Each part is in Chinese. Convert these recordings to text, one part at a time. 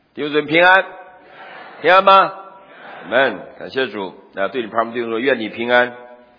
弟兄姊妹平安，平安吗？阿们，感谢主。对你旁边弟兄说，愿你平安。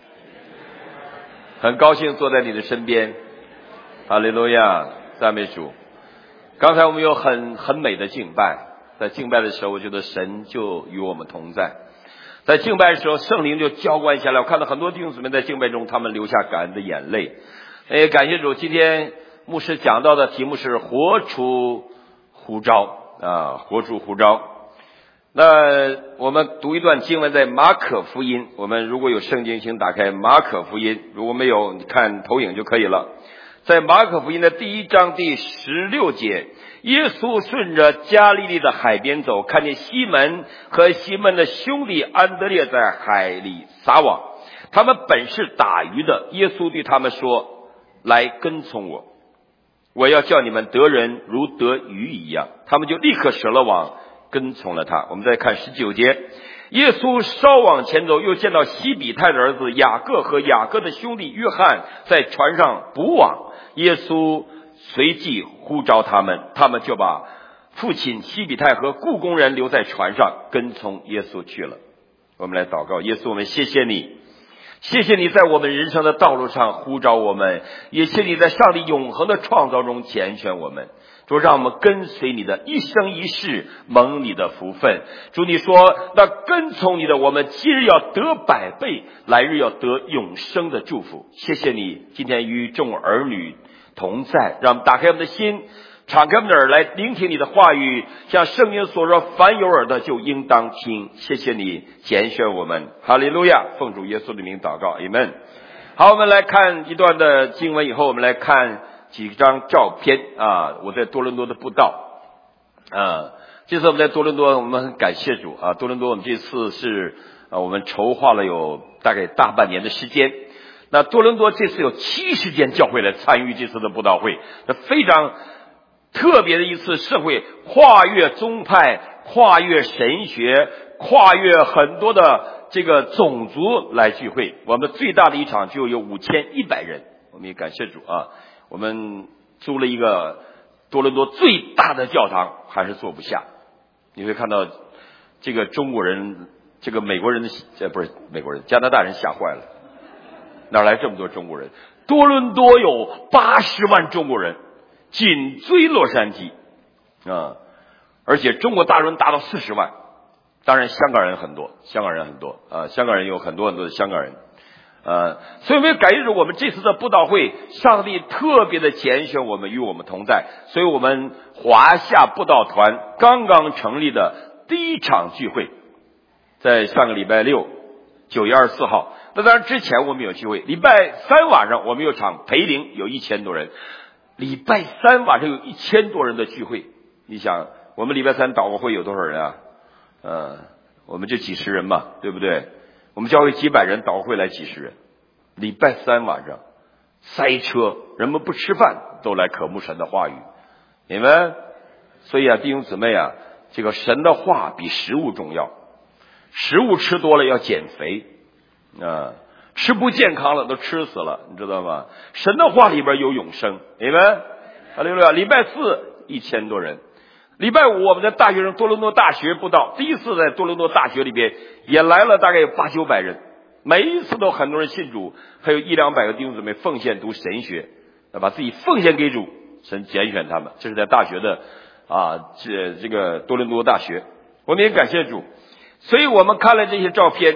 很高兴坐在你的身边，哈利路亚，赞美主。刚才我们有很美的敬拜，在敬拜的时候，我觉得神就与我们同在。在敬拜的时候，圣灵就浇灌下来。我看到很多弟兄姊妹在敬拜中，他们流下感恩的眼泪。感谢主，今天牧师讲到的题目是活出呼召啊，活出呼召。那我们读一段经文，在马可福音。我们如果有圣经，请打开马可福音；如果没有，你看投影就可以了。在马可福音的第1章第16节，耶稣顺着加利利的海边走，看见西门和西门的兄弟安德烈在海里撒网，他们本是打鱼的。耶稣对他们说：来跟从我，我要叫你们得人如得鱼一样。他们就立刻舍了网，跟从了他。我们再看19节，耶稣稍往前走，又见到西比泰的儿子雅各和雅各的兄弟约翰在船上捕网。耶稣随即呼召他们，他们就把父亲西比泰和雇工人留在船上，跟从耶稣去了。我们来祷告。耶稣，我们谢谢你，谢谢你在我们人生的道路上呼召我们，也谢谢你在上帝永恒的创造中拣选我们。主，让我们跟随你的一生一世，蒙你的福分。主，你说那跟从你的，我们今日要得100倍，来日要得永生的祝福。谢谢你今天与众儿女同在，让我们打开我们的心，敞开我们的耳来聆听你的话语。像圣经所说，凡有耳的就应当听。谢谢你拣选我们，哈利路亚。奉主耶稣的名祷告，阿们。好，我们来看一段的经文以后，我们来看几张照片啊。我在多伦多的布道啊，这次我们在多伦多，我们很感谢主啊。多伦多我们这次是我们筹划了有大概大半年的时间。那多伦多这次有70间教会来参与这次的布道会，那非常特别的一次社会，跨越宗派，跨越神学，跨越很多的这个种族来聚会。我们最大的一场就有5100人，我们也感谢主啊。我们租了一个多伦多最大的教堂，还是坐不下。你会看到这个中国人，这个美国人不是美国人，加拿大人吓坏了，哪来这么多中国人？多伦多有80万中国人，紧追洛杉矶啊，而且中国大陆人达到40万。当然香港人很多，香港人有很多的香港人。所以我们感谢主，我们这次的布道会，上帝特别的拣选我们，与我们同在。所以我们华夏布道团刚刚成立的第1场聚会，在上个礼拜6 9月24号。那当然之前我们有聚会，礼拜3晚上我们有场培灵，有1000多人。礼拜3晚上有1000多人的聚会，你想我们礼拜3祷告会有多少人啊？我们就几十人嘛，对不对？我们教会几百人，祷告会来几十人。礼拜3晚上塞车，人们不吃饭都来渴慕神的话语，你们。所以啊，弟兄姊妹啊，这个神的话比食物重要。食物吃多了要减肥吃不健康了都吃死了，你知道吗？神的话里边有永生，你们。哈利路亚。礼拜4 1000多人。礼拜5我们在大学生多伦多大学布道，第一次在多伦多大学里边也来了大概有800-900人，每一次都很多人信主，还有100-200个弟兄姊妹奉献读神学，把自己奉献给主，神拣选他们。这是在大学的这个多伦多大学，我们也感谢主。所以我们看了这些照片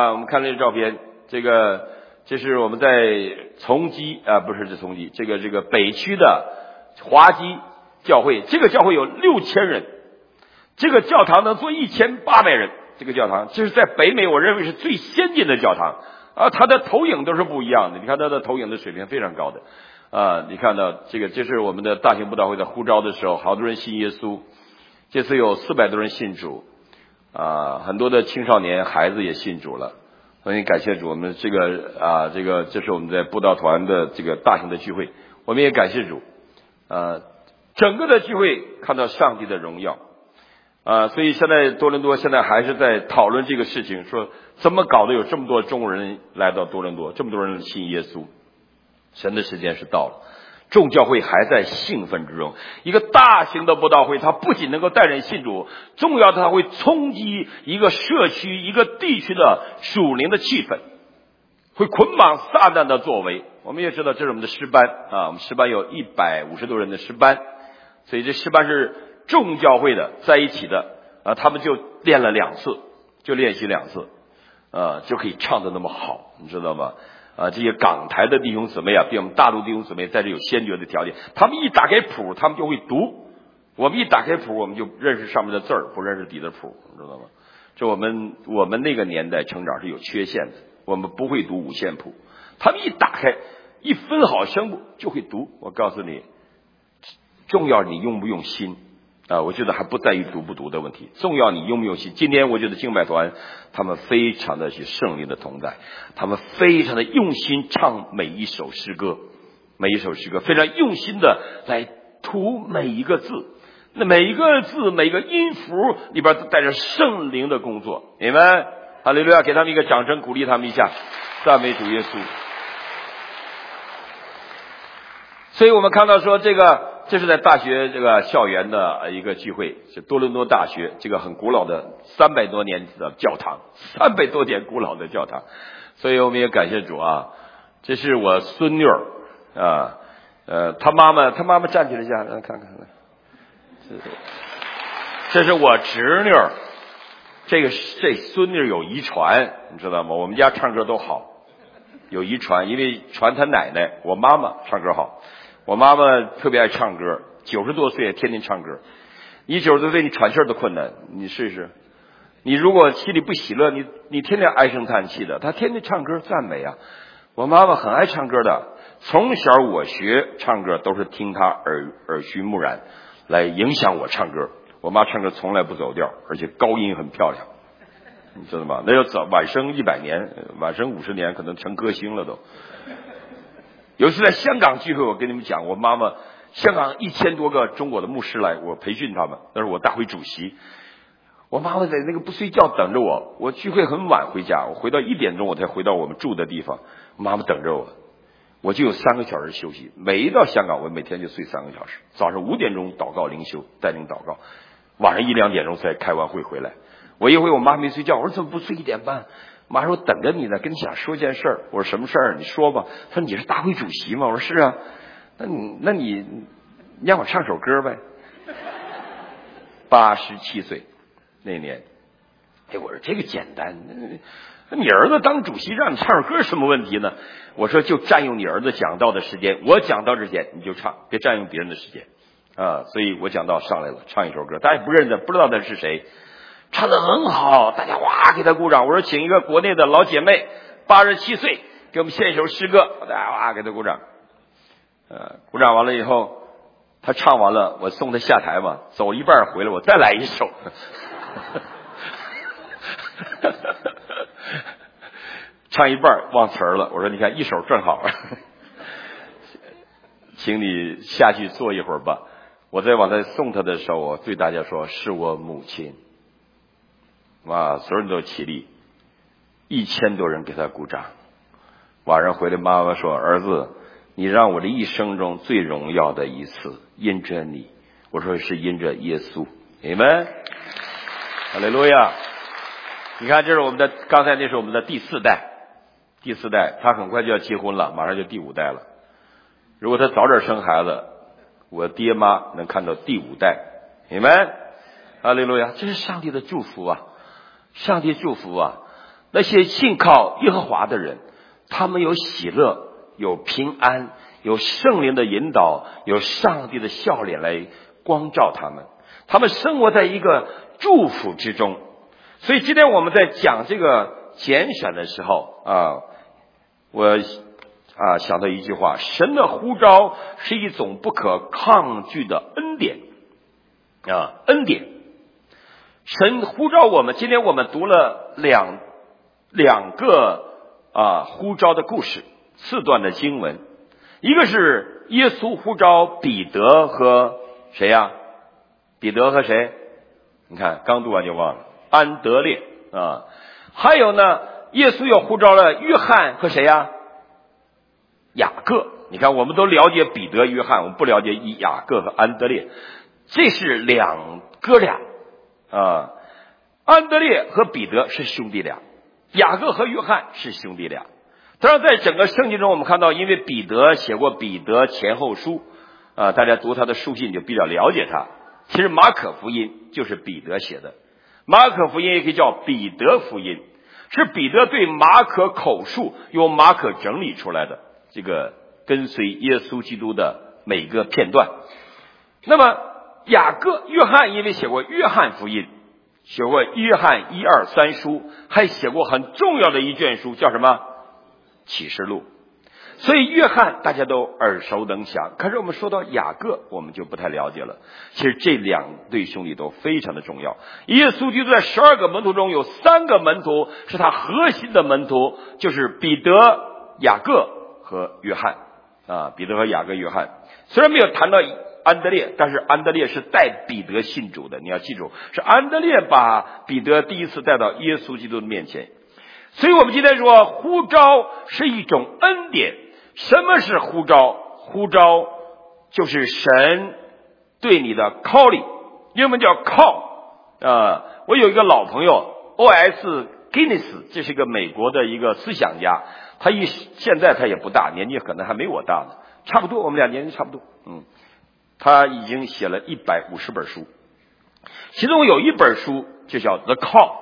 这是我们在崇基不是崇基，这个北区的华基教会，这个教会有6000人，这个教堂能坐1800人。这个教堂这是在北美我认为是最先进的教堂它的投影都是不一样的，你看它的投影的水平非常高的你看到这是我们的大型布道会的呼召的时候，好多人信耶稣，这次有400多人信主很多的青少年孩子也信主了。所以感谢主，我们这是我们在布道团的这个大型的聚会，我们也感谢主整个的聚会看到上帝的荣耀所以现在多伦多现在还是在讨论这个事情，说怎么搞得有这么多中国人来到多伦多，这么多人信耶稣。神的时间是到了， 众教会还在兴奋之中。一个大型的布道会，它不仅能够带人信主，重要的它会冲击一个社区、一个地区的属灵的气氛，会捆绑撒旦的作为。我们也知道这是我们的诗班啊，我们诗班有150多人的诗班，所以这诗班是众教会的在一起的啊，他们就练了2次，就练习2次就可以唱得那么好，你知道吗？这些港台的弟兄姊妹啊，比我们大陆弟兄姊妹在这有先决的条件，他们一打开谱，他们就会读。我们一打开谱，我们就认识上面的字儿，不认识底的谱，你知道吗？这我们那个年代成长是有缺陷的，我们不会读五线谱，他们一打开一分好声部就会读。我告诉你，重要你用不用心我觉得还不在于读不读的问题，重要你用不用心。今天我觉得敬拜团他们非常的是圣灵的同在，他们非常的用心唱每一首诗歌，非常用心的来读每一个字，那每一个字每一个音符里边都带着圣灵的工作。你们哈利路亚，给他们一个掌声，鼓励他们一下，赞美主耶稣。所以我们看到说这是在大学这个校园的一个聚会，是多伦多大学这个很古老的300多年的教堂，300多年古老的教堂。所以我们也感谢主啊，这是我孙女他妈妈站起来一下，看看，这是我侄女，这孙女有遗传，你知道吗？我们家唱歌都好，有遗传，因为传她奶奶，我妈妈唱歌好。我妈妈特别爱唱歌，90多岁也天天唱歌。你90多岁你喘气儿都困难，你试试。你如果心里不喜乐，你天天唉声叹气的。她天天唱歌赞美啊。我妈妈很爱唱歌的，从小我学唱歌都是听她耳濡目染来影响我唱歌。我妈唱歌从来不走调，而且高音很漂亮，你知道吗？那要早晚生100年，晚生50年，可能成歌星了都。有一次在香港聚会，我跟你们讲，我妈妈香港1000多个中国的牧师来，我培训他们，那是我大会主席。我妈妈在那个不睡觉等着我，我聚会很晚回家，我回到1点钟我才回到我们住的地方，妈妈等着我，我就有3个小时休息。每一到香港，我每天就睡3个小时，早上5点钟祷告灵修，带领祷告，晚上1、2点钟才开完会回来。我一回我妈没睡觉，我说怎么不睡1点半？妈说等着你呢，跟你想说件事儿。我说什么事儿？你说吧。他说你是大会主席吗？我说是啊。那你让我唱首歌呗。87岁那年，我说这个简单，你儿子当主席让你唱首歌什么问题呢？我说就占用你儿子讲道的时间，我讲道之前你就唱，别占用别人的时间所以我讲道上来了，唱一首歌，大家不认得，不知道他是谁。唱得很好，大家哇给他鼓掌。我说请一个国内的老姐妹，87岁，给我们献一首诗歌，大家哇给他鼓掌。鼓掌完了以后，他唱完了，我送他下台嘛，走一半回来，我再来一首。唱一半忘词儿了，我说你看一首正好，请你下去坐一会儿吧。我再往他送他的时候，我对大家说是我母亲。哇，所有人都起立，1000多人给他鼓掌。晚上回来，妈妈说：“儿子，你让我的一生中最荣耀的一次，因着你。”我说是因着耶稣。你们，哈利路亚！你看，这是我们的刚才那是我们的第4代，他很快就要结婚了，马上就第5代了。如果他早点生孩子，我爹妈能看到第5代。你们，哈利路亚！这是上帝的祝福啊！上帝祝福啊！那些信靠耶和华的人，他们有喜乐，有平安，有圣灵的引导，有上帝的笑脸来光照他们，他们生活在一个祝福之中。所以今天我们在讲这个拣选的时候我想到一句话：神的呼召是一种不可抗拒的恩典恩典。神呼召我们，今天我们读了两个呼召的故事，4段的经文。一个是耶稣呼召彼得和谁呀？彼得和谁？你看刚读完就忘了，安德烈还有呢，耶稣又呼召了约翰和谁呀？雅各你看，我们都了解彼得、约翰，我们不了解雅各和安德烈，这是两哥俩啊。安德烈和彼得是兄弟俩，雅各和约翰是兄弟俩。当然，在整个圣经中，我们看到，因为彼得写过彼得前后书啊，大家读他的书信就比较了解他。其实马可福音就是彼得写的，马可福音也可以叫彼得福音，是彼得对马可口述，由马可整理出来的这个跟随耶稣基督的每个片段。那么雅各、约翰因为写过约翰福音，写过约翰1、2、3书，还写过很重要的一卷书，叫什么？启示录。所以约翰大家都耳熟能详，可是我们说到雅各，我们就不太了解了。其实这两对兄弟都非常的重要。耶稣基督在12个门徒中有3个门徒是他核心的门徒，就是彼得、雅各和约翰啊。彼得和雅各、约翰虽然没有谈到安德烈，但是安德烈是带彼得信主的。你要记住，是安德烈把彼得第一次带到耶稣基督的面前。所以我们今天说，呼召是一种恩典。什么是呼召？呼召就是神对你的 calling， 英文叫 call。我有一个老朋友 O.S. Guinness， 这是一个美国的一个思想家，现在他也不大，年纪可能还没我大呢，差不多，我们俩年纪差不多。他已经写了150本书，其中有一本书就叫 The Call。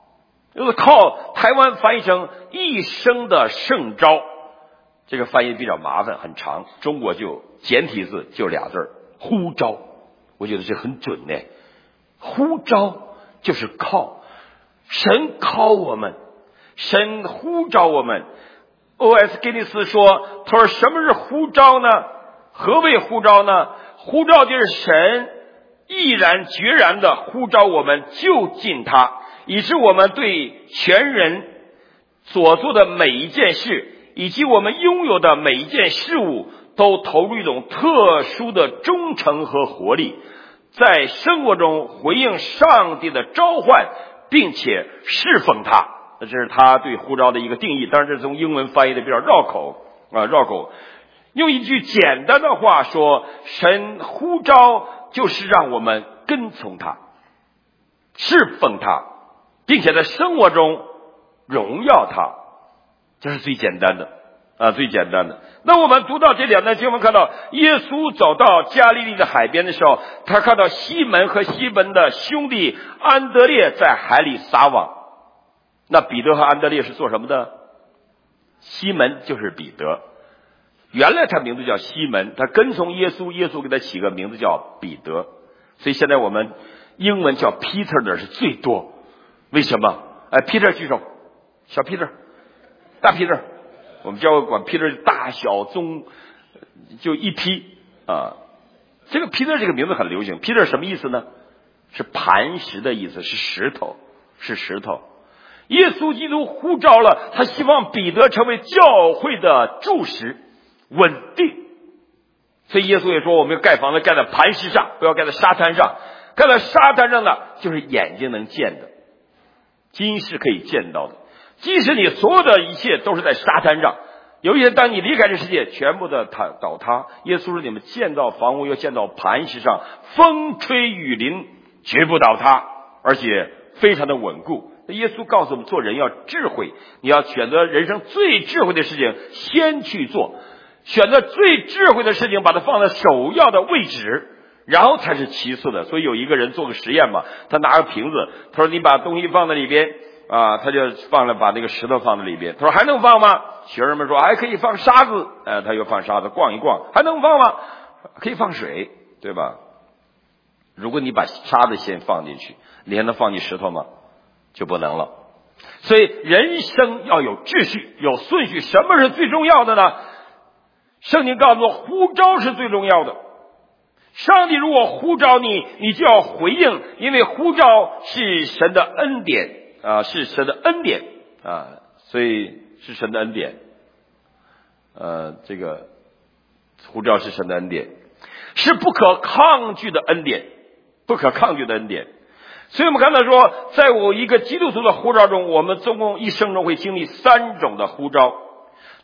The Call 台湾翻译成一生的圣召，这个翻译比较麻烦，很长，中国就简体字就俩字，呼召。我觉得这很准呢。呼召就是 call， 神 call 我们，神呼召我们。 O.S. 吉尼斯说，他说什么是呼召呢？何谓呼召呢？呼召就是神毅然决然的呼召我们就近他，以致我们对全人所做的每一件事以及我们拥有的每一件事物都投入一种特殊的忠诚和活力，在生活中回应上帝的召唤，并且侍奉他。这是他对呼召的一个定义，当然这是从英文翻译的比较绕口。用一句简单的话说，神呼召就是让我们跟从他，侍奉他，并且在生活中荣耀他，这是最简单的最简单的。那我们读到这两段经文，看到耶稣走到加利利的海边的时候，他看到西门和西门的兄弟安德烈在海里撒网。那彼得和安德烈是做什么的？西门就是彼得，原来他名字叫西门，他跟从耶稣，耶稣给他起个名字叫彼得。所以现在我们英文叫 Peter 的是最多。为什么？Peter 举手，小 Peter， 大 Peter， 我们教管 Peter 大小中就一批这个 Peter 这个名字很流行。 Peter 什么意思呢？是磐石的意思，是石头，是石头。耶稣基督呼召了他，希望彼得成为教会的柱石，稳定。所以耶稣也说，我们要盖房子盖在磐石上，不要盖在沙滩上。盖在沙滩上的就是眼睛能见的，今世可以见到的。即使你所有的一切都是在沙滩上，有一天当你离开这世界，全部的倒塌。耶稣说，你们建造房屋要建到磐石上，风吹雨淋绝不倒塌，而且非常的稳固。耶稣告诉我们，做人要智慧，你要选择人生最智慧的事情先去做，选择最智慧的事情把它放在首要的位置，然后才是其次的。所以有一个人做个实验嘛，他拿个瓶子，他说你把东西放在里边他就把那个石头放在里边。他说还能放吗？学生们说还可以放沙子，他又放沙子，逛一逛。还能放吗？可以放水，对吧？如果你把沙子先放进去，你还能放进石头吗？就不能了。所以人生要有秩序，有顺序。什么是最重要的呢？圣经告诉我，呼召是最重要的。上帝如果呼召你，你就要回应，因为呼召是神的恩典是神的恩典所以是神的恩典。这个呼召是神的恩典，是不可抗拒的恩典，不可抗拒的恩典。所以我们看到说，在我一个基督徒的呼召中，我们总共一生中会经历3种的呼召。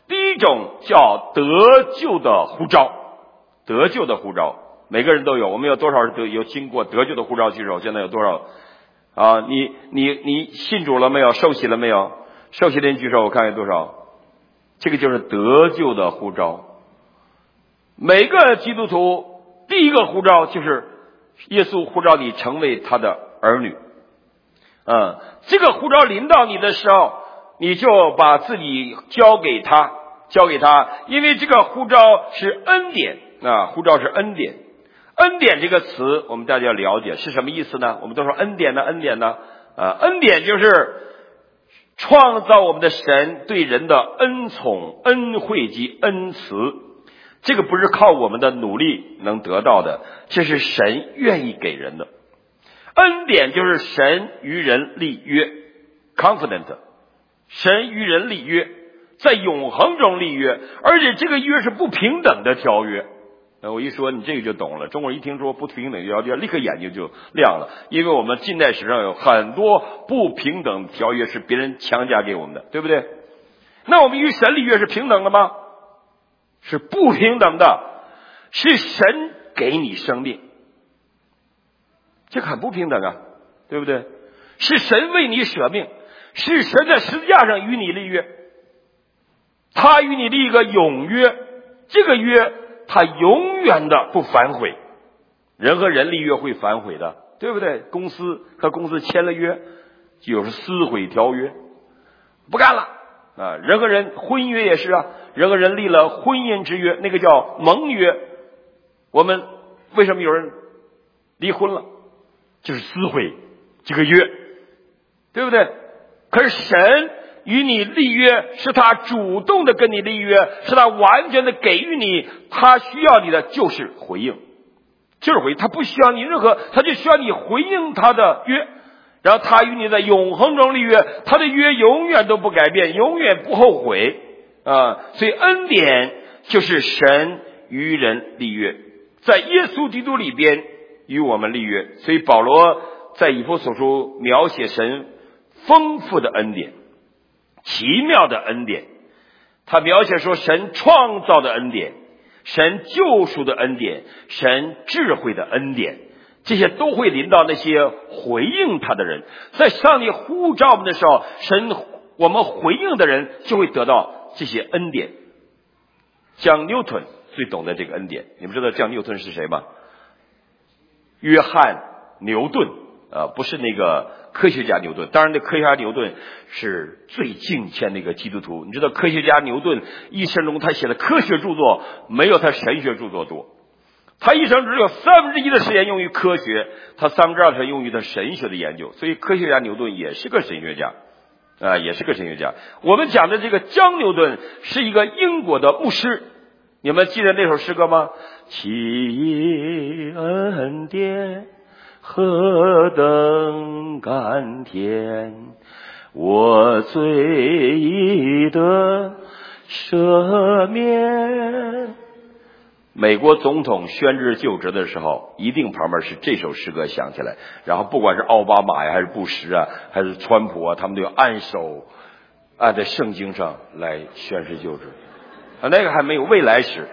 第一种叫得救的呼召，得救的呼召，每个人都有。我们有多少人有经过得救的呼召？举手。现在有多少啊？你信主了没有？受洗了没有？受洗的人举手，我看有多少。这个就是得救的呼召。每个基督徒第一个呼召就是耶稣呼召你成为他的儿女。这个呼召临到你的时候，你就把自己交给他，因为这个呼召是恩典啊，呼召是恩典。恩典这个词我们大家要了解是什么意思呢？我们都说恩典呢，恩典就是创造我们的神对人的恩宠、恩惠及恩慈。这个不是靠我们的努力能得到的，这是神愿意给人的。恩典就是神与人立约 ，covenant， 神与人立约，在永恒中立约，而且这个约是不平等的条约。我一说你这个就懂了，中国人一听说不平等条约，立刻眼睛就亮了，因为我们近代史上有很多不平等条约是别人强加给我们的，对不对？那我们与神立约是平等的吗？是不平等的，是神给你生命，这很不平等啊，对不对？是神为你舍命，是神在十字架上与你立约，他与你立一个永约，这个约他永远的不反悔。人和人立约会反悔的，对不对？公司和公司签了约，就是撕毁条约，不干了啊！人和人婚姻约也是啊，人和人立了婚姻之约，那个叫盟约。我们为什么有人离婚了？就是撕毁这个约，对不对？可是神与你立约，是他主动的跟你立约，是他完全的给予你，他需要你的就是回应，他不需要你任何，他就需要你回应他的约。然后他与你在永恒中立约，他的约永远都不改变，永远不后悔啊！所以恩典就是神与人立约，在耶稣基督里边与我们立约。所以保罗在以弗所书描写神丰富的恩典，奇妙的恩典，他描写说神创造的恩典，神救赎的恩典，神智慧的恩典，这些都会临到那些回应他的人。在上帝呼召我们的时候，我们回应的人就会得到这些恩典。江牛顿最懂得这个恩典，你们知道江牛顿是谁吗？约翰牛顿不是那个科学家牛顿，当然那科学家牛顿是最敬虔的一个基督徒。你知道科学家牛顿一生中他写的科学著作没有他神学著作多，他一生只有1/3的时间用于科学，他2/3用于他神学的研究。所以科学家牛顿也是个神学家我们讲的这个江牛顿是一个英国的牧师，你们记得那首诗歌吗？其恩典何等甘甜，我罪已得赦免。美国总统宣誓就职的时候，一定旁边是这首诗歌响起来，然后不管是奥巴马呀，还是布什啊，还是川普啊，他们都要按手按在圣经上来宣誓就职。那个还没有未来史，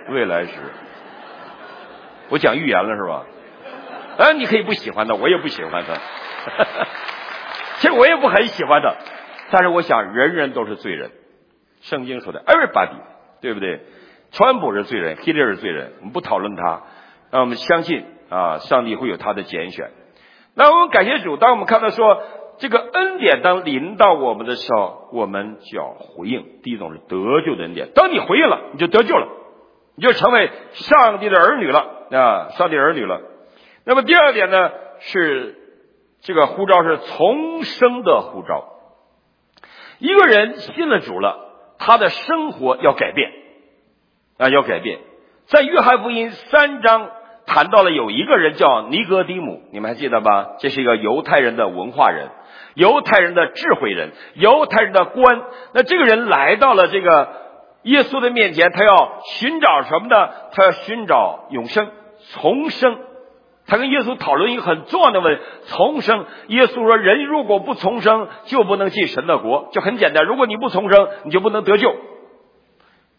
我讲预言了是吧？你可以不喜欢他，我也不喜欢他其实我也不很喜欢他，但是我想人人都是罪人，圣经说的 everybody， 对不对？川普是罪人，希特勒是罪人，我们不讨论他，让我们相信上帝会有他的拣选。那我们感谢主，当我们看到说这个恩典当临到我们的时候，我们就要回应。第一种是得救的恩典，当你回应了，你就得救了，你就成为上帝的儿女了上帝儿女了。那么第二点呢，是这个呼召是重生的呼召。一个人信了主了，他的生活要改变要改变。在约翰福音3章谈到了有一个人叫尼哥底母，你们还记得吧？这是一个犹太人的文化人，犹太人的智慧人，犹太人的官。那这个人来到了这个耶稣的面前，他要寻找什么呢？他要寻找永生，重生。他跟耶稣讨论一个很重要的问题，重生。耶稣说人如果不重生就不能进神的国，就很简单，如果你不重生你就不能得救。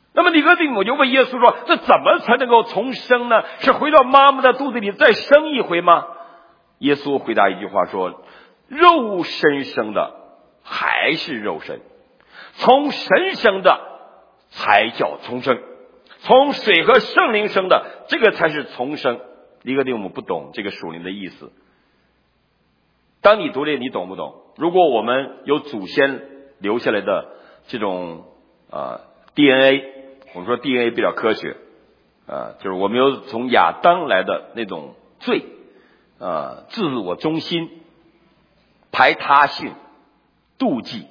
那么尼哥底母就问耶稣说，这怎么才能够重生呢？是回到妈妈的肚子里再生一回吗？耶稣回答一句话说，肉身生的还是肉身，从神生的才叫重生，从水和圣灵生的这个才是重生。尼哥底母不懂这个属灵的意思。当你读这你懂不懂？如果我们有祖先留下来的这种DNA， 我们说 DNA 比较科学就是我们有从亚当来的那种罪自我中心、排他性、妒忌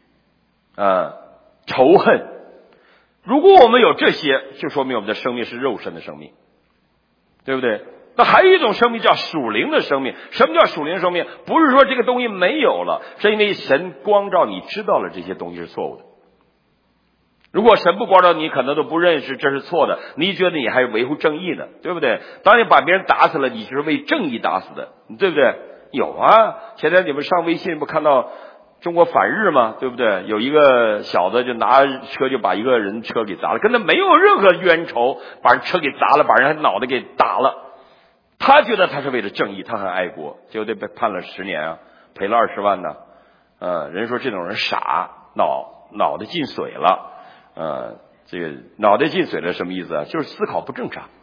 仇恨。如果我们有这些，就说明我们的生命是肉身的生命，对不对？那还有一种生命叫属灵的生命。什么叫属灵生命？不是说这个东西没有了，是因为神光照你知道了这些东西是错误的。如果神不光照你，可能都不认识这是错的，你觉得你还维护正义呢，对不对？当你把别人打死了，你就是为正义打死的，对不对？有啊，前天你们上微信不看到中国反日吗？对不对？有一个小子就拿车就把一个人车给砸了，跟他没有任何冤仇，把人车给砸了，把人脑袋给打了。他觉得他是为了正义，他很爱国，结果被判了10年赔了20万呢。人说这种人傻，脑袋进水了。这个脑袋进水了什么意思啊？就是思考不正常。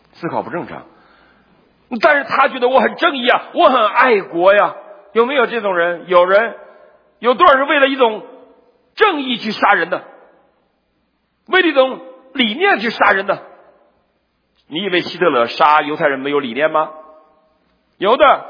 但是他觉得我很正义啊，我很爱国呀。有没有这种人？有多少人为了一种正义去杀人的？为了一种理念去杀人的？你以为希特勒杀犹太人没有理念吗？有的。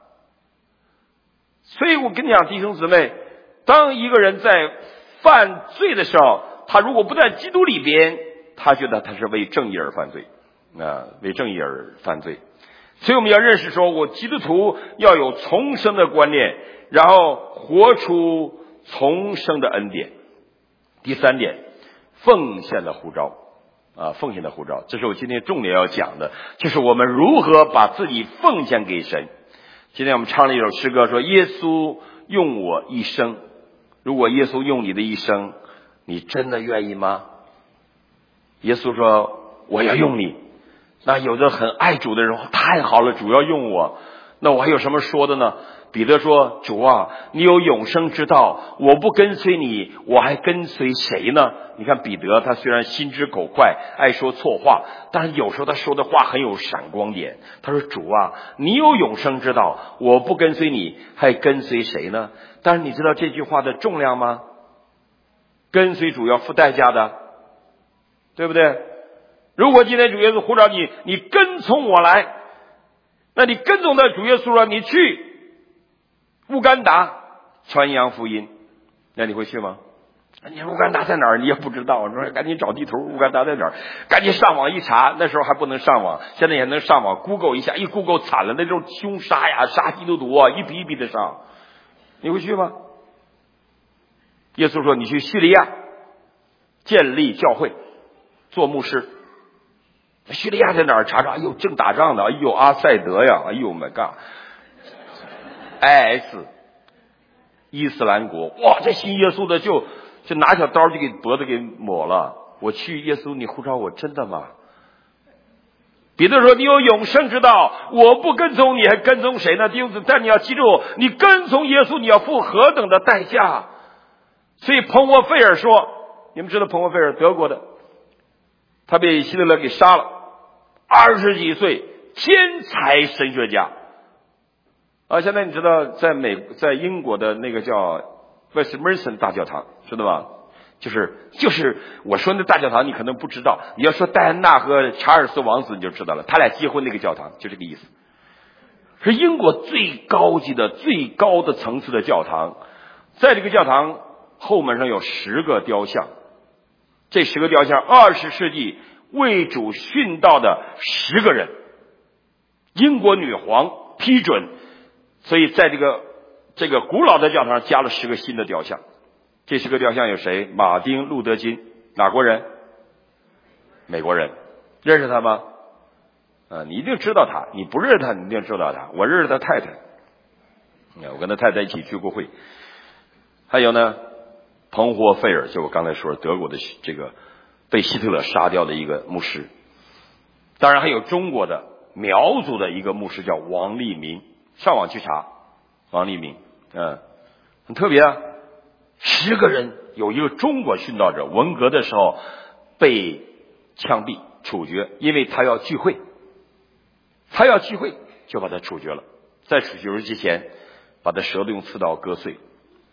所以我跟你讲，弟兄姊妹，当一个人在犯罪的时候，他如果不在基督里边，他觉得他是为正义而犯罪为正义而犯罪。所以我们要认识说，我基督徒要有重生的观念，然后活出重生的恩典。第3点，奉献的呼召这是我今天重点要讲的，就是我们如何把自己奉献给神。今天我们唱了一首诗歌，说耶稣用我一生。如果耶稣用你的一生，你真的愿意吗？耶稣说我要用你。那有的很爱主的人，太好了，主要用我，那我还有什么说的呢？彼得说，主啊，你有永生之道，我不跟随你，我还跟随谁呢？你看彼得，他虽然心直口快，爱说错话，但是有时候他说的话很有闪光点。他说，主啊，你有永生之道，我不跟随你，还跟随谁呢？但是你知道这句话的重量吗？跟随主要付代价的，对不对？如果今天主耶稣呼召你，你跟从我来，那你跟从的主耶稣说，你去乌干达传扬福音，那你会去吗？你乌干达在哪儿？你也不知道。我说赶紧找地图，乌干达在哪儿？赶紧上网一查，那时候还不能上网，现在也能上网 Google 一下，一 Google 惨了，那种凶杀呀，杀基督徒一批一批的上，你会去吗？耶稣说，你去叙利亚建立教会，做牧师。叙利亚在哪儿？查查，哎呦，正打仗的，哎呦，阿塞德呀，哎呦 my god， IS 伊斯兰国，哇，这信耶稣的就拿小刀就给脖子给抹了。我去，耶稣，你呼召我，真的吗？彼得说，你有永生之道，我不跟从你还跟从谁呢？弟兄姊妹，但你要记住，你跟从耶稣，你要付何等的代价。所以彭沃费尔说，你们知道彭沃费尔，德国的，他被希特勒给杀了，20几岁，天才神学家。现在你知道在英国的那个叫 Westminster 大教堂，知道吧？就是我说那大教堂你可能不知道，你要说戴安娜和查尔斯王子你就知道了，他俩结婚那个教堂就这个意思，是英国最高级的最高的层次的教堂。在这个教堂后门上有10个雕像，这10个雕像20世纪为主殉道的10个人，英国女皇批准，所以在这个古老的教堂上加了10个新的雕像。这10个雕像有谁？马丁路德金，哪国人？美国人。认识他吗？你一定知道他，你不认识他你一定知道他。我认识他太太，我跟他太太一起聚过会。还有呢，彭霍费尔，就我刚才说德国的这个被希特勒杀掉的一个牧师。当然还有中国的苗族的一个牧师叫王立民，上网去查王立民，很特别啊。10个人有一个中国殉道者，文革的时候被枪毙处决，因为他要聚会就把他处决了，在处决之前把他舌头用刺刀割碎。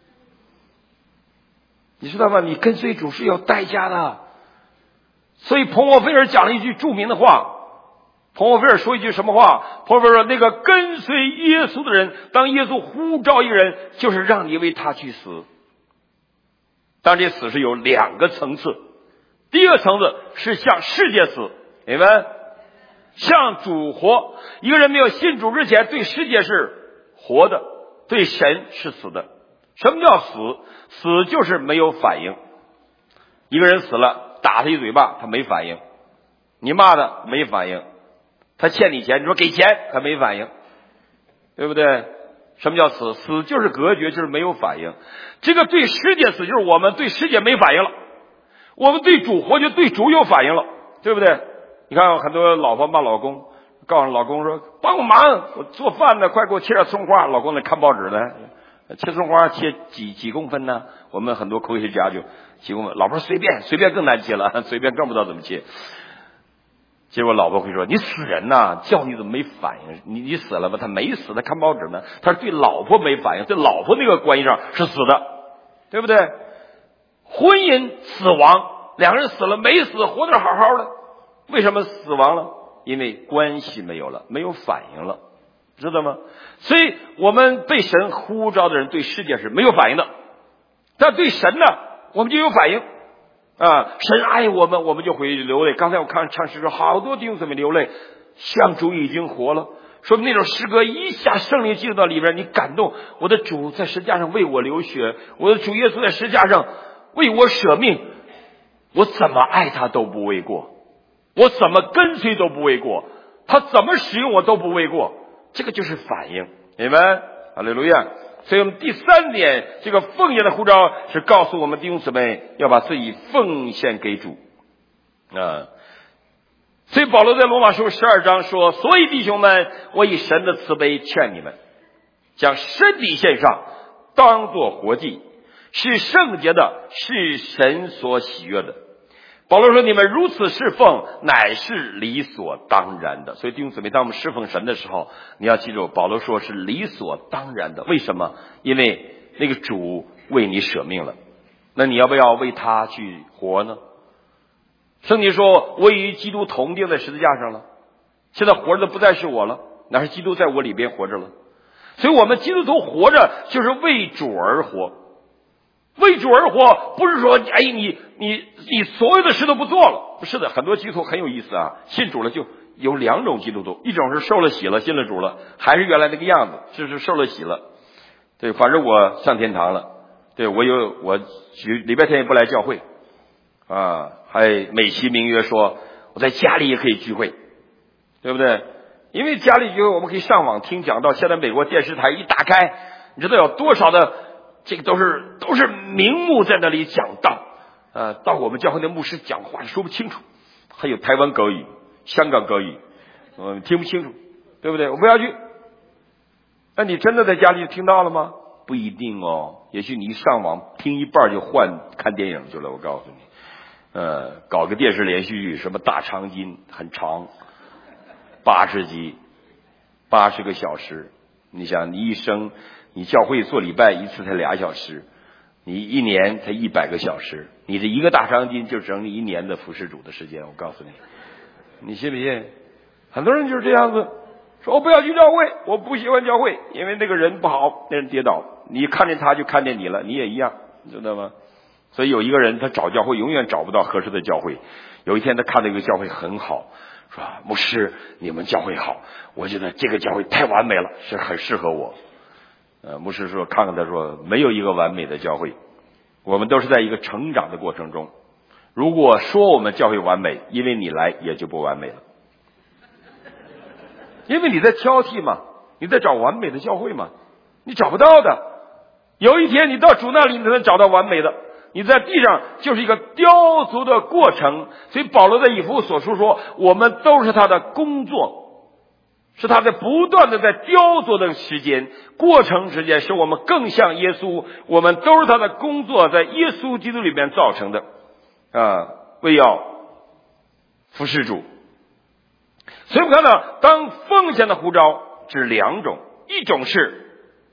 你知道吗？你跟随主是有代价的。所以彭博菲尔讲了一句著名的话，彭博菲尔说一句什么话？彭博菲尔说，那个跟随耶稣的人，当耶稣呼召一个人，就是让你为他去死。当然这死是有2个层次，第一个层次是向世界死，明白？向主活。一个人没有信主之前，对世界是活的，对神是死的。什么叫死？死就是没有反应。一个人死了，打他一嘴巴，他没反应；你骂他没反应；他欠你钱，你说给钱，他没反应，对不对？什么叫死？死就是隔绝，就是没有反应。这个对世界死，就是我们对世界没反应了；我们对主活，就对主有反应了，对不对？你看很多老婆骂老公，告诉老公说帮我忙，我做饭呢，快给我切点葱花。老公在看报纸呢，切葱花切几公分呢？我们很多科学家就几公分，老婆随便更难切了，随便更不知道怎么切。结果老婆会说你死人呐，叫你怎么没反应？你死了吧？他没死，他看报纸呢。他是对老婆没反应，对老婆那个关系上是死的，对不对？婚姻死亡，2个人死了没死，活得好好的，为什么死亡了？因为关系没有了，没有反应了，知道吗？所以我们被神呼召的人对世界是没有反应的，但对神呢，我们就有反应啊！神爱我们，我们就会流泪。刚才我看唱诗说，好多弟兄姊妹流泪，像主已经活了。说那种诗歌一下圣灵进入到里边，你感动，我的主在十字架上为我流血，我的主耶稣在十字架上为我舍命，我怎么爱他都不为过，我怎么跟随都不为过，他怎么使用我都不为过。这个就是反应，明白？哈利路亚！所以我们第3点，这个奉献的呼召是告诉我们弟兄姊妹要把自己奉献给主啊。所以保罗在罗马书12章说，所以弟兄们，我以神的慈悲劝你们，将身体献上，当作活祭，是圣洁的，是神所喜悦的。保罗说，你们如此侍奉，乃是理所当然的。所以弟兄姊妹，当我们侍奉神的时候，你要记住，保罗说是理所当然的。为什么？因为那个主为你舍命了，那你要不要为他去活呢？圣经说，我与基督同钉在十字架上了，现在活着的不再是我了，乃是基督在我里边活着了。所以我们基督徒活着就是为主而活。为主而活，不是说哎你所有的事都不做了。不是的，很多基督徒很有意思啊，信主了就有2种基督徒，一种是受了洗了，信了主了，还是原来那个样子，就是受了洗了。对，反正我上天堂了。对，我礼拜天也不来教会啊，还美其名曰说我在家里也可以聚会，对不对？因为家里聚会我们可以上网听讲道，现在美国电视台一打开，你知道有多少的这个都是名目在那里讲道，到我们教会的牧师讲话说不清楚，还有台湾国语、香港国语，听不清楚，对不对？我不要去。那你真的在家里听到了吗？不一定哦，也许你一上网听一半就换看电影去了。我告诉你，搞个电视连续剧，什么大长今很长，80集，80个小时。你想，你一生，你教会做礼拜一次才2小时，你1年才100个小时，你这一个大长今就整你1年的服侍主的时间。我告诉你，你信不信？很多人就是这样子，说我不要去教会，我不喜欢教会，因为那个人不好，那人跌倒，你看见他就看见你了，你也一样，你知道吗？所以有一个人他找教会永远找不到合适的教会，有一天他看到一个教会很好，说牧师你们教会好，我觉得这个教会太完美了，是很适合我。牧师说看看，他说没有一个完美的教会，我们都是在一个成长的过程中，如果说我们教会完美，因为你来也就不完美了，因为你在挑剔嘛，你在找完美的教会嘛，你找不到的。有一天你到主那里，你才能找到完美的。 你在地上就是一个雕琢的过程。所以保罗在以弗所书说，我们都是他的工作，是他在不断的在雕琢的时间过程之间，使我们更像耶稣。我们都是他的工作，在耶稣基督里面造成的为要服侍主。所以我们看到，当奉献的呼召是两种，一种是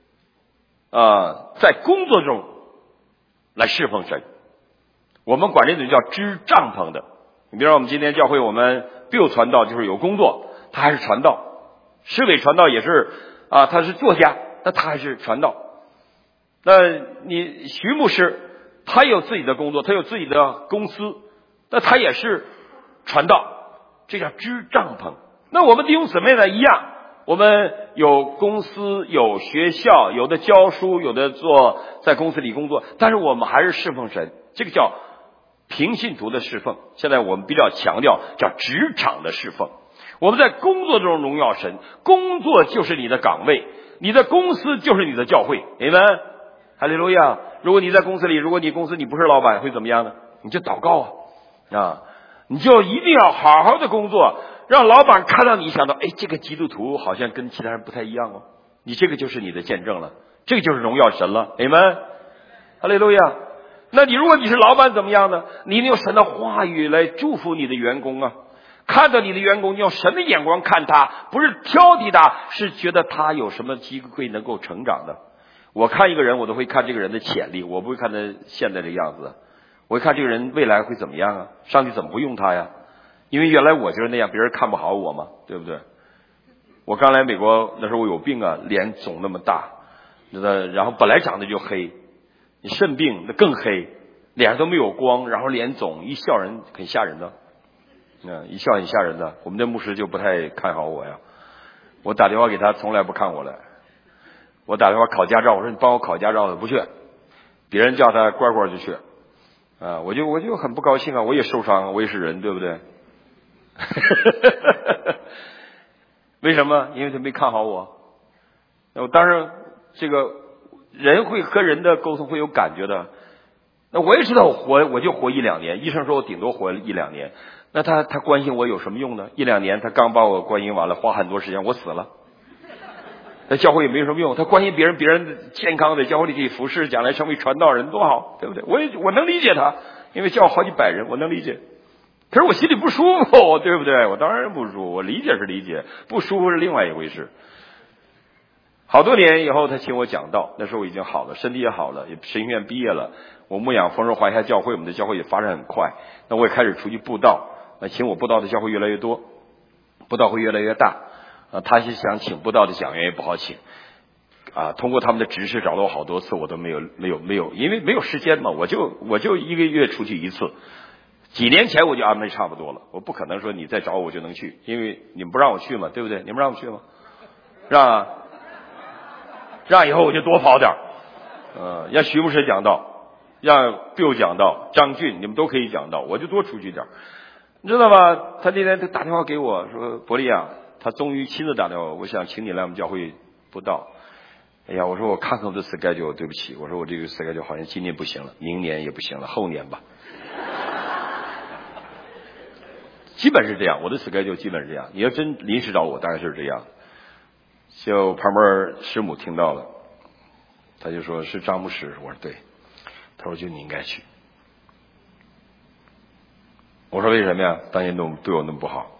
在工作中来侍奉神，我们管这种叫支帐篷的。你比如说我们今天教会，我们Bill传道就是有工作，他还是传道；施伟传道也是他是作家，那他还是传道。那你徐牧师他有自己的工作，他有自己的公司，那他也是传道，这叫支帐篷。那我们弟兄姊妹呢一样，我们有公司，有学校，有的教书，有的做在公司里工作，但是我们还是侍奉神，这个叫平信徒的侍奉。现在我们比较强调叫职场的侍奉。我们在工作中荣耀神，工作就是你的岗位，你的公司就是你的教会。你们哈利路亚。如果你在公司里，如果你公司你不是老板，会怎么样呢？你就祷告你就一定要好好的工作，让老板看到你，想到这个基督徒好像跟其他人不太一样哦，你这个就是你的见证了，这个就是荣耀神了。阿们，哈利路亚。那你如果你是老板怎么样呢？你用神的话语来祝福你的员工看到你的员工，你用神的眼光看他，不是挑剔他，是觉得他有什么机会能够成长的。我看一个人，我都会看这个人的潜力，我不会看他现在的样子，我会看这个人未来会怎么样上帝怎么会用他呀？因为原来我就是那样，别人看不好我嘛，对不对？我刚来美国那时候我有病脸肿那么大，然后本来长得就黑，你肾病那更黑，脸上都没有光，然后脸肿，一笑人很吓人的，一笑很吓人的。我们的牧师就不太看好我呀，我打电话给他从来不看我来，我打电话考驾照，我说你帮我考驾照的不去，别人叫他乖乖就去我就很不高兴我也受伤，我也是人，对不对？为什么？因为他没看好我。我当然这个人会和人的沟通会有感觉的。那我也知道我就活1-2年，医生说我顶多活1-2年。那他关心我有什么用呢？1-2年他刚把我关心完了，花很多时间，我死了。在教会也没有什么用，他关心别人健康的教会里可以服侍，将来成为传道人多好，对不对？我能理解他，因为教好几百人，我能理解。可是我心里不舒服，对不对？我当然不舒服，我理解是理解，不舒服是另外一回事。好多年以后他请我讲道，那时候我已经好了，身体也好了，也神学院毕业了，我牧养丰收华夏教会，我们的教会也发展很快，那我也开始出去布道，请我布道的教会越来越多，布道会越来越大他是想请布道的讲员也不好请通过他们的指示找了我好多次，我都没有，因为没有时间嘛，我就1个月出去一次。几年前我就安排差不多了，我不可能说你再找我就能去，因为你们不让我去嘛，对不对？你们让我去吗？让以后我就多跑点让徐牧师讲道，让 Bill 讲道，张俊你们都可以讲道，我就多出去点。你知道吗？他那天打电话给我说，伯利他终于亲自打电话，我想请你来我们教会布道。哎呀，我说我看看我的 schedule， 对不起，我说我这个 schedule 好像今年不行了，明年也不行了，后年吧。基本是这样，我的 schedule 基本是这样。你要真临时找我，大概是这样。就旁边师母听到了，他就说是张牧师，我说对，他说就你应该去。我说为什么呀？当年对我那么不好，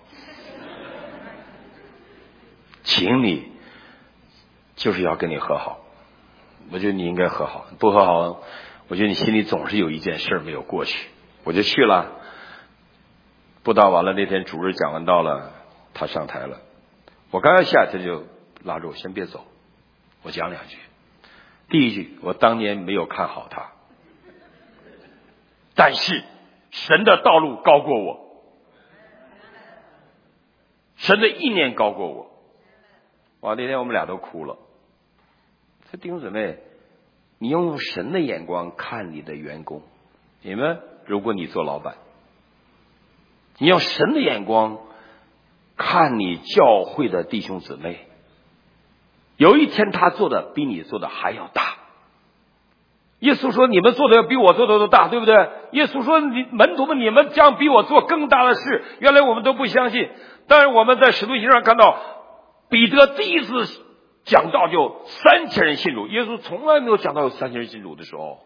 请你就是要跟你和好，我觉得你应该和好，不和好，我觉得你心里总是有一件事没有过去。我就去了，布道完了那天主日讲完道了，他上台了，我刚要下他就拉住我，先别走，我讲2句。第一句，我当年没有看好他，但是神的道路高过我，神的意念高过我。哇，那天我们俩都哭了。说弟兄姊妹，你要用神的眼光看你的员工。你们如果你做老板，你用神的眼光看你教会的弟兄姊妹，有一天他做的比你做的还要大， 耶稣说你们做的要比我做的都大，对不对？耶稣说门徒们，你们将比我做更大的事。原来我们都不相信，但是我们在使徒行传上看到，彼得第一次讲道就3000人信主，耶稣从来没有讲到有3000人信主的时候。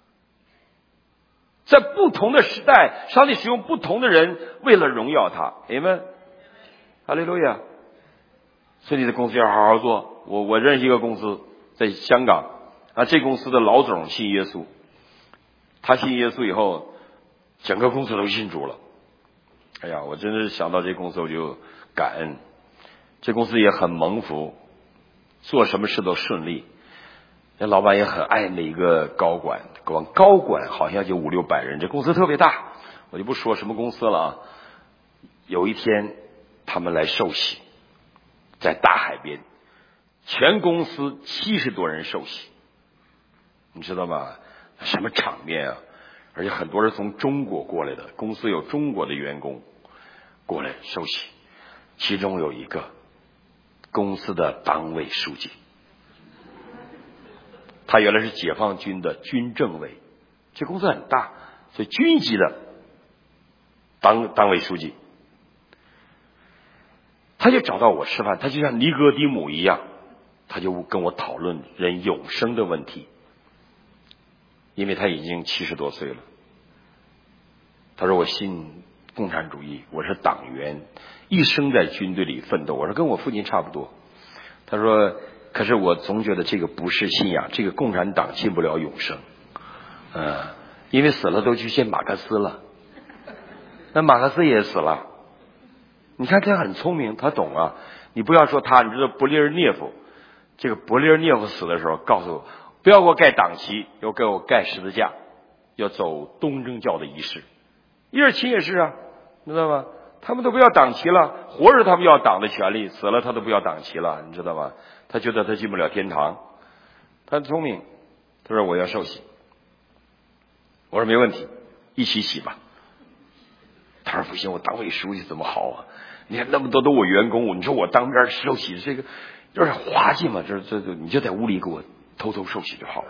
在不同的时代，上帝使用不同的人为了荣耀他。Amen， 哈利路亚。所以你的公司要好好做。我认识一个公司在香港啊，这公司的老总信耶稣，他信耶稣以后，整个公司都信主了。哎呀，我真是想到这公司我就感恩，这公司也很蒙福，做什么事都顺利。那老板也很爱那一个高管，光高管好像就500-600人，这公司特别大，我就不说什么公司了啊。有一天他们来受洗，在大海边，全公司70多人受洗，你知道吗？什么场面啊！而且很多人从中国过来的，公司有中国的员工过来受洗，其中有一个公司的党委书记，他原来是解放军的军政委，这公司很大，所以军级的党委书记，他就找到我吃饭，他就像尼哥底母一样，他就跟我讨论人永生的问题，因为他已经70多岁了。他说我信共产主义，我是党员，一生在军队里奋斗。我说跟我父亲差不多。他说可是我总觉得这个不是信仰，这个共产党进不了永生。因为死了都去见马克思了，那马克思也死了。你看他很聪明，他懂啊。你不要说他，你知道勃列日涅夫，这个勃列日涅夫死的时候告诉我，不要给我盖党旗，要给我盖十字架，要走东正教的仪式。叶尔钦也是啊，知道吗？他们都不要党旗了，活着他们要党的权利，死了他都不要党旗了，你知道吗？他觉得他进不了天堂。他很聪明，他说我要受洗。我说没问题，一起洗吧。他说不行，我党委书记怎么好啊？你看那么多都我员工，你说我当面受洗，这个有点滑稽嘛？这你就在屋里给我偷偷受洗就好了。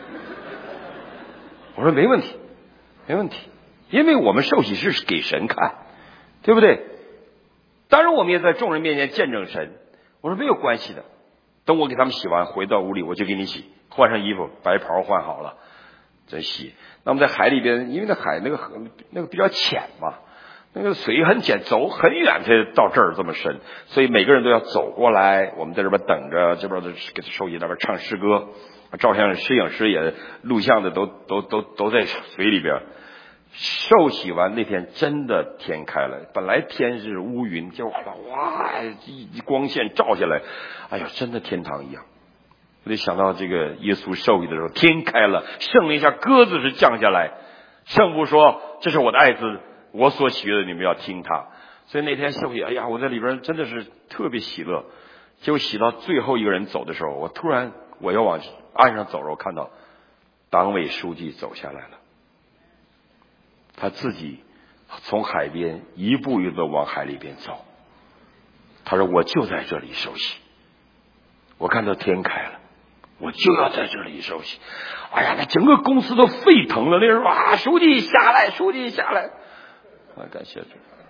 我说没问题，没问题，因为我们受洗是给神看，对不对？当然我们也在众人面前见证神。我说没有关系的，等我给他们洗完回到屋里，我就给你洗，换上衣服，白袍换好了再洗。那么在海里边，因为那海那个比较浅嘛，那个水很浅，走很远才到这儿这么深，所以每个人都要走过来。我们在这边等着，这边的给他收洗，那边唱诗歌，照相摄影师也录像的都在水里边。受洗完那天真的天开了，本来天是乌云，就哇一光线照下来，哎呀，真的天堂一样。我就想到这个耶稣受洗的时候，天开了，圣灵像鸽子是降下来，圣父说这是我的爱子，我所喜悦的，你们要听他。所以那天受洗，哎呀，我在里边真的是特别喜乐。结果洗到最后一个人走的时候，我突然我要往岸上走了，我看到党委书记走下来了，他自己从海边一步一步的往海里边走。他说我就在这里受洗，我看到天开了，我就要在这里受洗。哎呀，那整个公司都沸腾了，那时候啊，书记下来，书记下来，感谢主。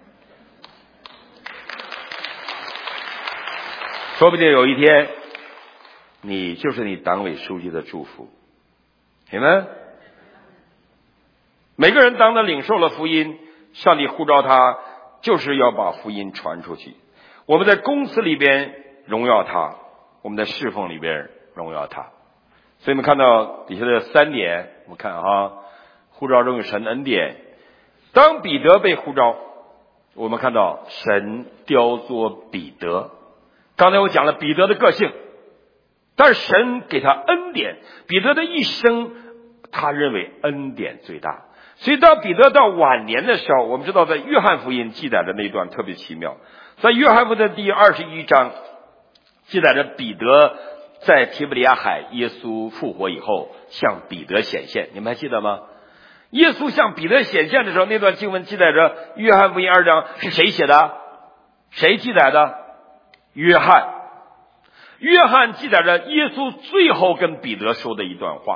说不定有一天你就是你党委书记的祝福，你们每个人当他领受了福音，上帝呼召他就是要把福音传出去。我们在公司里边荣耀他，我们在侍奉里边荣耀他。所以我们看到底下的3点，我们看啊，呼召中有神恩典。当彼得被呼召，我们看到神雕琢彼得。刚才我讲了彼得的个性，但是神给他恩典。彼得的一生他认为恩典最大，所以当彼得到晚年的时候，我们知道在约翰福音记载的那一段特别奇妙。在约翰福音的第21章记载着彼得在提比利亚海，耶稣复活以后向彼得显现，你们还记得吗？耶稣向彼得显现的时候，那段经文记载着约翰福音2章是谁写的？谁记载的？约翰。约翰记载着耶稣最后跟彼得说的一段话，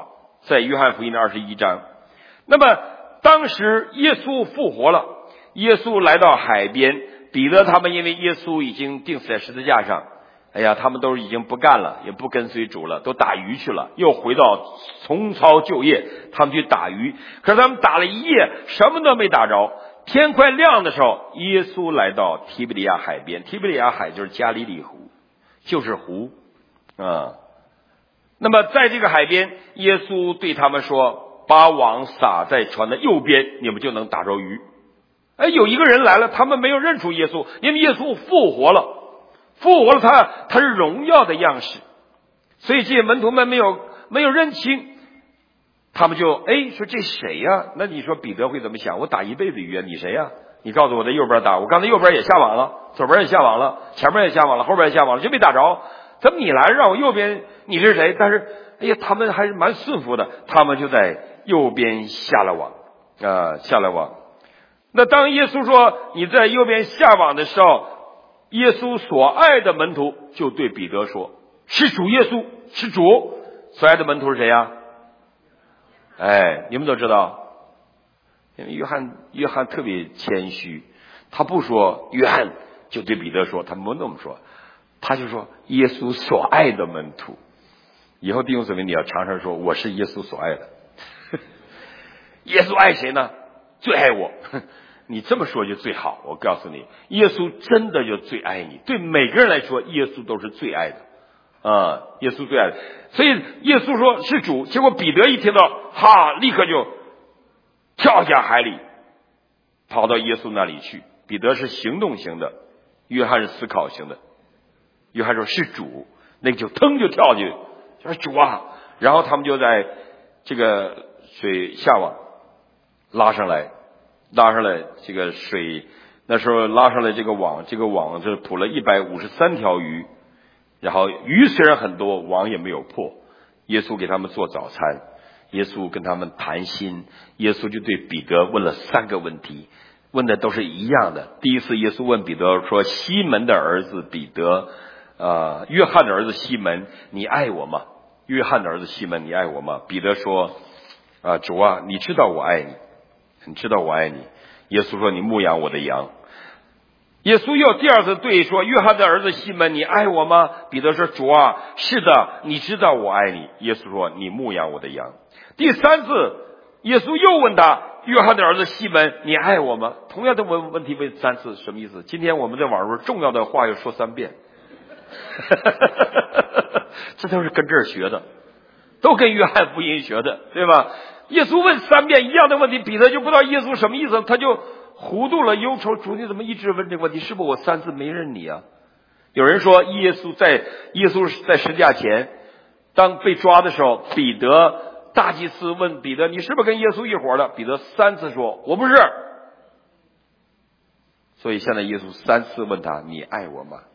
在约翰福音的21章。那么当时耶稣复活了，耶稣来到海边，彼得他们因为耶稣已经钉死在十字架上，哎呀，他们都已经不干了，也不跟随主了，都打鱼去了，又回到重操旧业，他们去打鱼。可是他们打了一夜，什么都没打着。天快亮的时候，耶稣来到提比利亚海边，提比利亚海就是加利利湖，就是湖啊。那么在这个海边，耶稣对他们说，把网撒在船的右边，你们就能打着鱼。哎，有一个人来了，他们没有认出耶稣，因为耶稣复活了，他是荣耀的样式，所以这些门徒们没有认清，他们就说这谁呀？那你说彼得会怎么想？我打一辈子鱼啊，你谁呀？你告诉我在右边打，我刚才右边也下网了，左边也下网了，前面也下网了，后边也下网了，就没打着。怎么你来让我右边？你是谁？但是他们还是蛮顺服的，他们就在右边下了网下了网。那当耶稣说你在右边下网的时候，耶稣所爱的门徒就对彼得说，是主耶稣，是主。所爱的门徒是谁呀？你们都知道，因为约翰特别谦虚，他不说约翰就对彼得说，他没那么说，他就说耶稣所爱的门徒。以后弟兄姊妹，你要常常说我是耶稣所爱的。耶稣爱谁呢？最爱我。你这么说就最好。我告诉你，耶稣真的就最爱你。对每个人来说，耶稣都是最爱的耶稣最爱的。所以耶稣说是主，结果彼得一听到，立刻就跳下海里，跑到耶稣那里去。彼得是行动型的，约翰是思考型的。约翰说是主，那个就腾就跳进去，就说主啊。然后他们就在这个水下网拉上来这个水，那时候拉上来这个网就捕了153条鱼，然后鱼虽然很多，网也没有破。耶稣给他们做早餐，耶稣跟他们谈心，耶稣就对彼得问了3个问题，问的都是一样的。第一次耶稣问彼得说，西门的儿子彼得约翰的儿子西门，你爱我吗？约翰的儿子西门，你爱我吗？彼得说主啊，你知道我爱你，你知道我爱你。耶稣说，你牧养我的羊。耶稣又第二次对说，约翰的儿子西门，你爱我吗？彼得说，主啊，是的，你知道我爱你。耶稣说，你牧养我的羊。第3次耶稣又问他，约翰的儿子西门，你爱我吗？同样的问题问3次，什么意思？今天我们在网上重要的话要说3遍。这都是跟这儿学的，都跟约翰福音学的，对吧？耶稣问3遍一样的问题，彼得就不知道耶稣什么意思，他就糊涂了，忧愁，主你怎么一直问这个问题？是不是我3次没认你啊？有人说耶稣在十字架前，当被抓的时候，彼得大祭司问彼得，你是不是跟耶稣一伙的？彼得3次说我不是。所以现在耶稣3次问他，你爱我吗？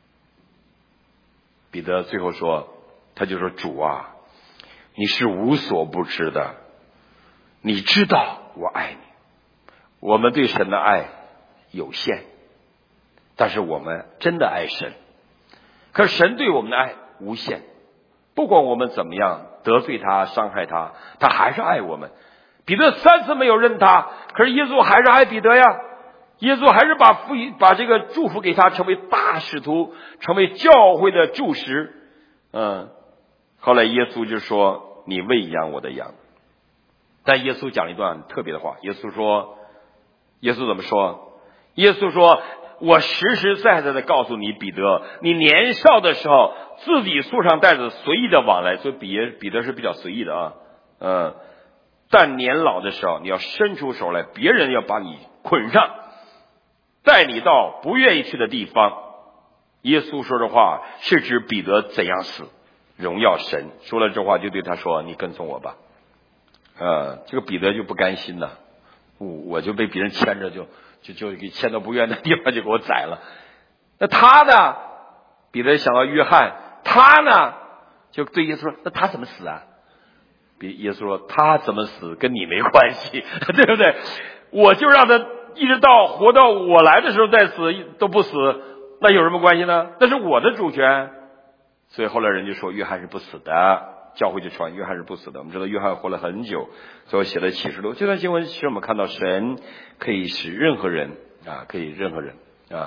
彼得最后说，他就说，主啊，你是无所不知的，你知道我爱你。我们对神的爱有限，但是我们真的爱神。可是神对我们的爱无限，不管我们怎么样得罪他伤害他，他还是爱我们。彼得3次没有认他，可是耶稣还是爱彼得呀。耶稣还是把这个祝福给他，成为大使徒，成为教会的柱石。后来耶稣就说，你喂养我的羊。但耶稣讲了一段特别的话，耶稣怎么说？耶稣说，我实实在在的告诉你彼得，你年少的时候自己束上带子随意的往来，所以彼得是比较随意的但年老的时候你要伸出手来，别人要把你捆上，带你到不愿意去的地方。耶稣说这话是指彼得怎样死，荣耀神。说了这话就对他说，你跟从我吧。这个彼得就不甘心了，我就被别人牵着就给牵到不愿的地方，就给我宰了。那他呢？彼得想到约翰，他呢就对耶稣说，那他怎么死啊？耶稣说，他怎么死跟你没关系，对不对？我就让他一直到活到我来的时候再死都不死，那有什么关系呢？那是我的主权。所以后来人就说约翰是不死的， 教会就传约翰是不死的。我们知道约翰活了很久，最后写了启示录。这段经文使我们看到神可以使任何人可以任何人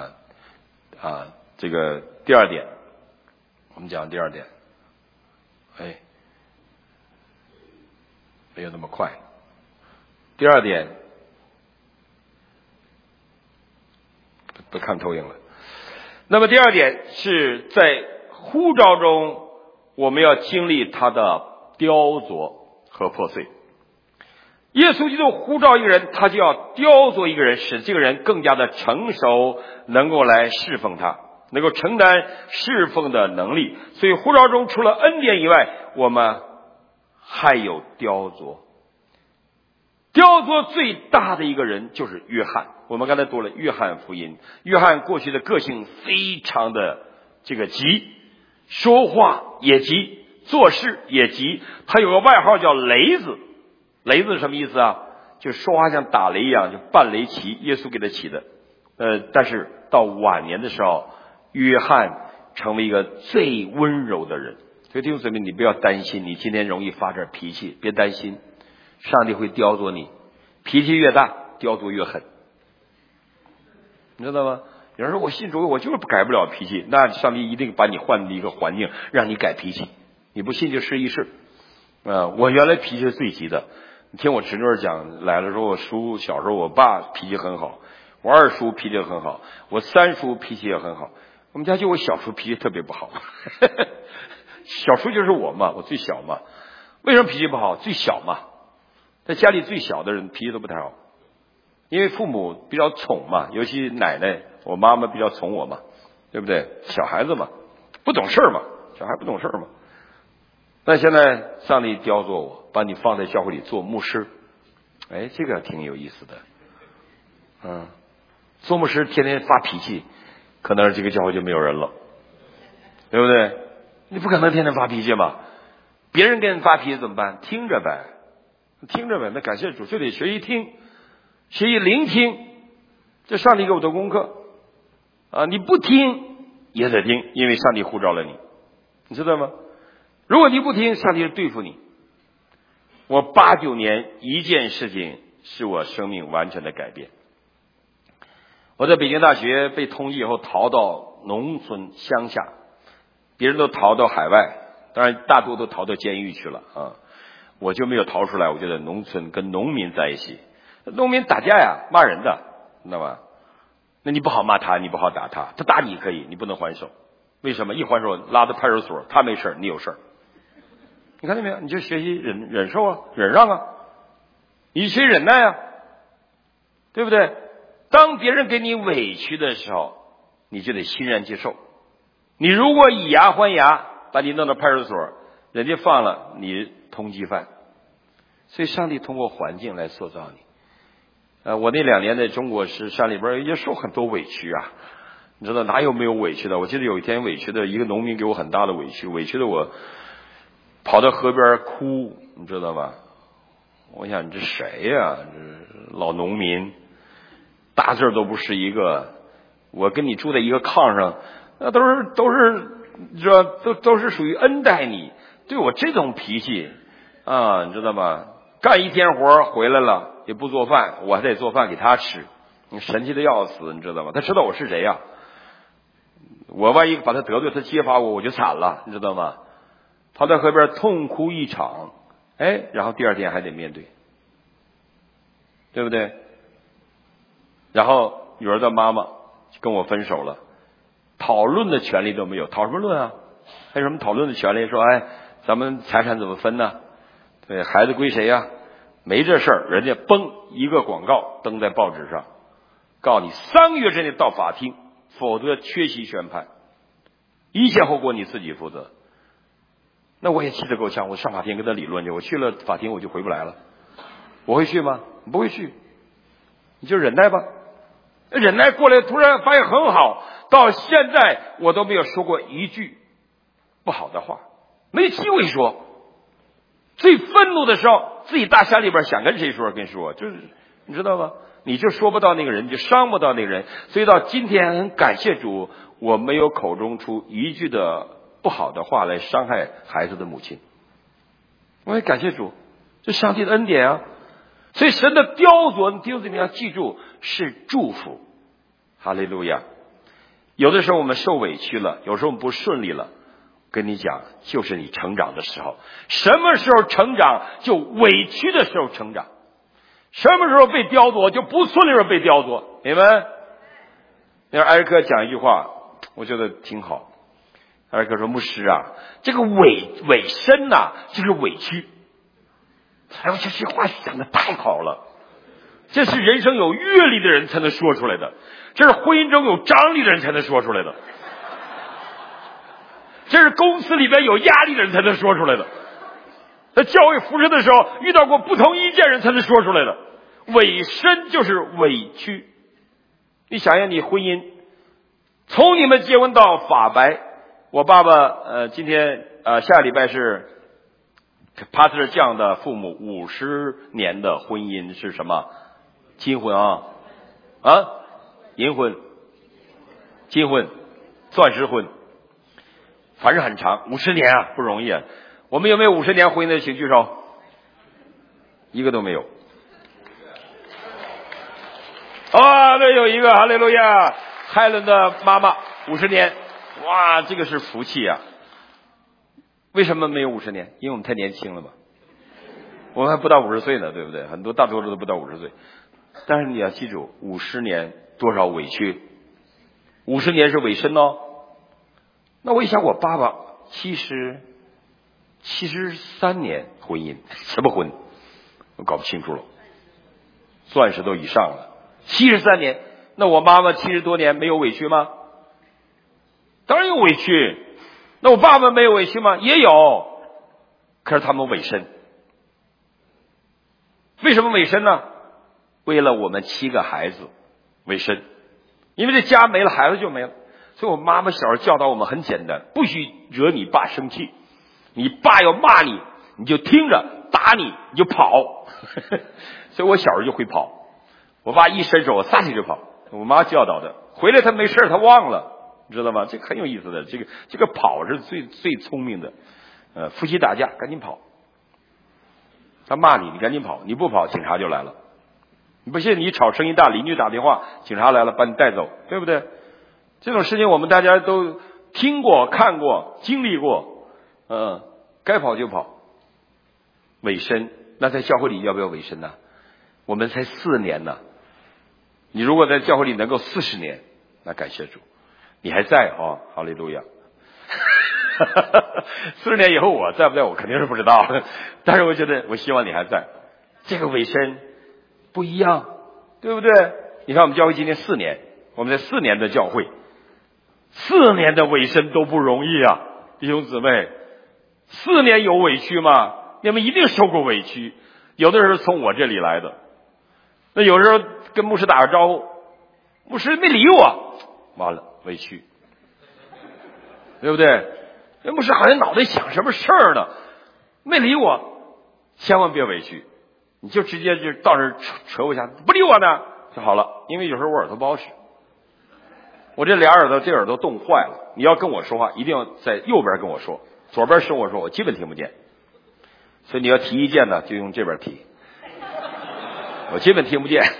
这个第二点，我们讲第二点，没有那么快。第二点，不看投影了。那么第二点是在呼召中，我们要经历他的雕琢和破碎。耶稣基督呼召一个人，他就要雕琢一个人，使这个人更加的成熟，能够来侍奉他，能够承担侍奉的能力。所以呼召中除了恩典以外，我们还有雕琢。雕琢最大的一个人就是约翰。我们刚才读了约翰福音，约翰过去的个性非常的这个急，说话也急，做事也急。他有个外号叫雷子。雷子是什么意思啊？就说话像打雷一样，就半雷奇，耶稣给他起的。但是到晚年的时候，约翰成为一个最温柔的人。所以弟兄姊妹，你不要担心你今天容易发点脾气，别担心，上帝会雕琢你，脾气越大雕琢越狠，你知道吗？有人说我信主我就是改不了脾气，那上帝一定把你换一个环境让你改脾气，你不信就试一试。我原来脾气是最急的，你听我侄女讲来了，说我叔小时候我爸脾气很好，我二叔脾气很好，我三叔脾气也很好，我们家就我小叔脾气特别不好小叔就是我嘛，我最小嘛。为什么脾气不好？最小嘛，在家里最小的人脾气都不太好，因为父母比较宠嘛，尤其奶奶我妈妈比较宠我嘛，对不对？小孩子嘛，不懂事嘛，小孩不懂事嘛。那现在上帝雕琢我，把你放在教会里做牧师，这个挺有意思的。做牧师天天发脾气，可能这个教会就没有人了，对不对？你不可能天天发脾气嘛，别人跟你发脾气怎么办？听着呗，那感谢主，就得学习听，学习聆听，这上帝给我的功课你不听也得听，因为上帝呼召了你，你知道吗？如果你不听，上帝就对付你。我89年一件事情使我生命完全的改变。我在北京大学被通缉以后逃到农村乡下，别人都逃到海外，当然大多都逃到监狱去了我就没有逃出来，我就在农村跟农民在一起。农民打架呀，骂人的，知道吗？那你不好骂他，你不好打他，他打你可以，你不能还手。为什么？一还手拉到派出所，他没事，你有事。你看见没有？你就学习忍受啊，忍让啊，你学忍耐啊，对不对？当别人给你委屈的时候，你就得欣然接受。你如果以牙还牙，把你弄到派出所，人家放了你通缉犯。所以上帝通过环境来塑造你。我那2年在中国是山里边也受很多委屈啊，你知道哪有没有委屈的？我记得有一天委屈的一个农民给我很大的委屈，委屈的我跑到河边哭，你知道吧？我想你这谁呀？这老农民，大字都不是一个。我跟你住在一个炕上，那都是都是属于恩待你，对我这种脾气你知道吗？干一天活回来了也不做饭，我还得做饭给他吃，你神气的要死，你知道吗？他知道我是谁呀？我万一把他得罪，他揭发我就惨了，你知道吗？跑到河边痛哭一场，然后第二天还得面对，对不对？然后女儿的妈妈跟我分手了，讨论的权利都没有，讨什么论啊？还有什么讨论的权利？说咱们财产怎么分呢？对，孩子归谁呀？没这事儿，人家嘣一个广告登在报纸上，告诉你3个月之内到法庭，否则缺席宣判，一切后果你自己负责。那我也气得够呛，我上法庭跟他理论去，我去了法庭我就回不来了。我会去吗？不会去，你就忍耐吧。忍耐过来，突然发现很好，到现在我都没有说过一句不好的话，没机会说。最愤怒的时候，自己大山里边想跟谁说跟说，就是你知道吗？你就说不到那个人，你就伤不到那个人。所以到今天很感谢主，我没有口中出一句的不好的话来伤害孩子的母亲。 我也感谢主，这上帝的恩典啊。所以神的雕琢，弟兄姊妹要记住是祝福。哈利路亚。有的时候我们受委屈了，有时候我们不顺利了，跟你讲，就是你成长的时候。什么时候成长？就委屈的时候成长。什么时候被雕琢？就不顺利的时候被雕琢。明白？那艾尔克讲一句话，我觉得挺好。艾尔克说：“牧师啊，这个委身呐，就是委屈。”哎呦，这句话讲的太好了，这是人生有阅历的人才能说出来的，这是婚姻中有张力的人才能说出来的，这是公司里边有压力的人才能说出来的，在教会服侍的时候遇到过不同意见人才能说出来的。委身就是委屈。你想想，你婚姻从你们结婚到法白，我爸爸今天下礼拜是帕特酱的父母50年的婚姻是什么？金婚啊，银婚、金婚、钻石婚，反正很长，50年啊，不容易啊。我们有没有50年婚姻的请举手？一个都没有。对，有一个，哈利路亚，海伦的妈妈50年，哇，这个是福气啊。为什么没有50年？因为我们太年轻了嘛，我们还不到50岁呢，对不对？很多大多数都不到50岁。但是你要记住，50年多少委屈，50年是委身哦。那我一想，我爸爸73年婚姻，什么婚？我搞不清楚了，钻石都以上了，73年。那我妈妈70多年没有委屈吗？当然有委屈。那我爸爸没有委屈吗？也有，可是他们委身。为什么委身呢？为了我们7个孩子委身，因为这家没了，孩子就没了。所以我妈妈小时候教导我们很简单，不许惹你爸生气，你爸要骂你，你就听着，打你你就跑。所以我小时候就会跑，我爸一伸手我撒腿就跑，我妈教导的。回来他没事他忘了，你知道吗？这个很有意思的，这个跑是最聪明的。夫妻打架赶紧跑，他骂你，你赶紧跑，你不跑警察就来了。你不信你吵声音大，邻居打电话，警察来了把你带走，对不对？这种事情我们大家都听过、看过、经历过。该跑就跑。委身，那在教会里要不要委身呢？我们才4年呢。你如果在教会里能够40年，那感谢主，你还在啊，哈利路亚。40年以后我在不在我肯定是不知道，但是我觉得我希望你还在。这个委身不一样，对不对？你看我们教会今年4年，我们在4年的教会，4年的委身都不容易啊，弟兄姊妹。4年有委屈吗？你们一定受过委屈，有的时候从我这里来的。那有时候跟牧师打个招呼，牧师没理我，完了委屈，对不对？那牧师好像脑袋想什么事儿呢，没理我，千万别委屈，你就直接就到这儿扯我一下，不理我呢就好了。因为有时候我耳朵不好使，我这俩耳朵这耳朵冻坏了，你要跟我说话一定要在右边跟我说，左边跟我说我基本听不见。所以你要提意见呢就用这边提，我基本听不见。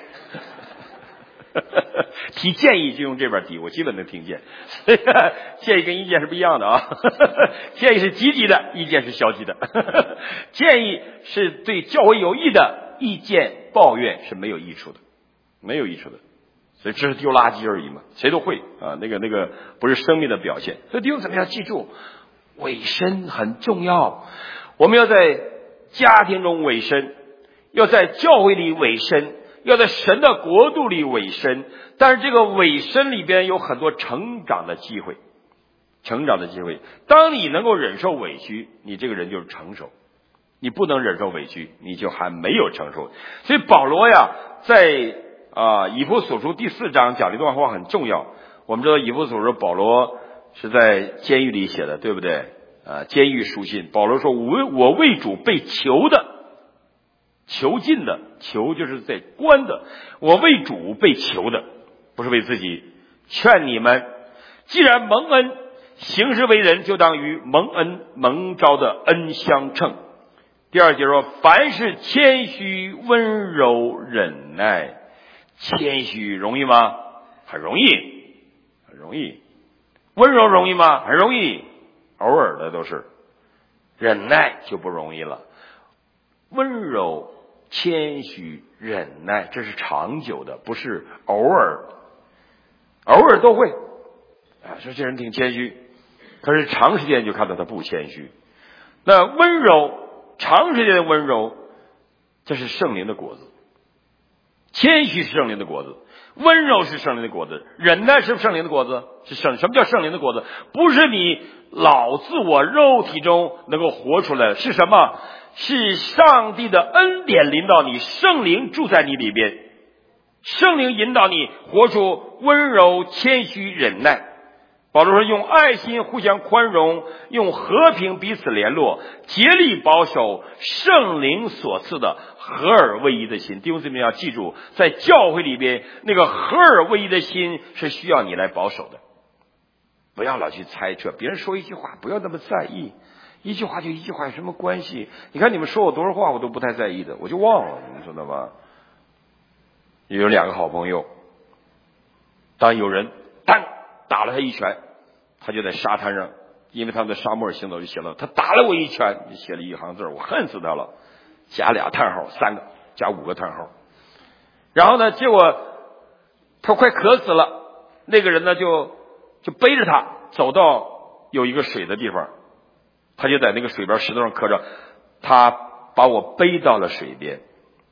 提建议就用这边提，我基本能听见。建议跟意见是不一样的啊。建议是积极的，意见是消极的。建议是对教会有益的，意见抱怨是没有益处的，没有益处的。所以这是丢垃圾而已嘛，谁都会啊，那个不是生命的表现。所以弟兄姊妹要记住，委身很重要。我们要在家庭中委身，要在教会里委身，要在神的国度里委身。但是这个委身里边有很多成长的机会，成长的机会。当你能够忍受委屈，你这个人就是成熟；你不能忍受委屈，你就还没有成熟。所以保罗呀，在以弗所书第4章讲了一段话很重要。我们知道以弗所书保罗是在监狱里写的，对不对？监狱书信，保罗说我为主被囚的，囚禁的，囚就是在关的，我为主被囚的，不是为自己。劝你们，既然蒙恩，行事为人就当与蒙恩蒙召的恩相称。 第二节说，凡是谦虚、温柔、忍耐。谦虚容易吗？很容易，很容易。温柔容易吗？很容易，偶尔的都是。忍耐就不容易了。温柔、谦虚、忍耐，这是长久的，不是偶尔。偶尔都会说这人挺谦虚，可是长时间就看到他不谦虚。那温柔，长时间的温柔，这是圣灵的果子。谦虚是圣灵的果子，温柔是圣灵的果子，忍耐是圣灵的果子。什么叫圣灵的果子？不是你老自我肉体中能够活出来，是什么？是上帝的恩典临到你，圣灵住在你里边，圣灵引导你活出温柔、谦虚、忍耐。保罗说，用爱心互相宽容，用和平彼此联络，竭力保守圣灵所赐的合而为一的心。弟兄姊妹要记住，在教会里边，那个合而为一的心是需要你来保守的。不要老去猜测别人说一句话，不要那么在意，一句话就一句话，有什么关系？你看你们说我多少话，我都不太在意的，我就忘了，你知道吗？有两个好朋友，当有人打了他一拳，他就在沙滩上，因为他们在沙漠行走，就写了他打了我一拳，就写了一行字，我恨死他了，加俩叹号，3个加5个叹号。然后呢，结果他快渴死了，那个人呢就背着他走到有一个水的地方，他就在那个水边石头上刻着，他把我背到了水边，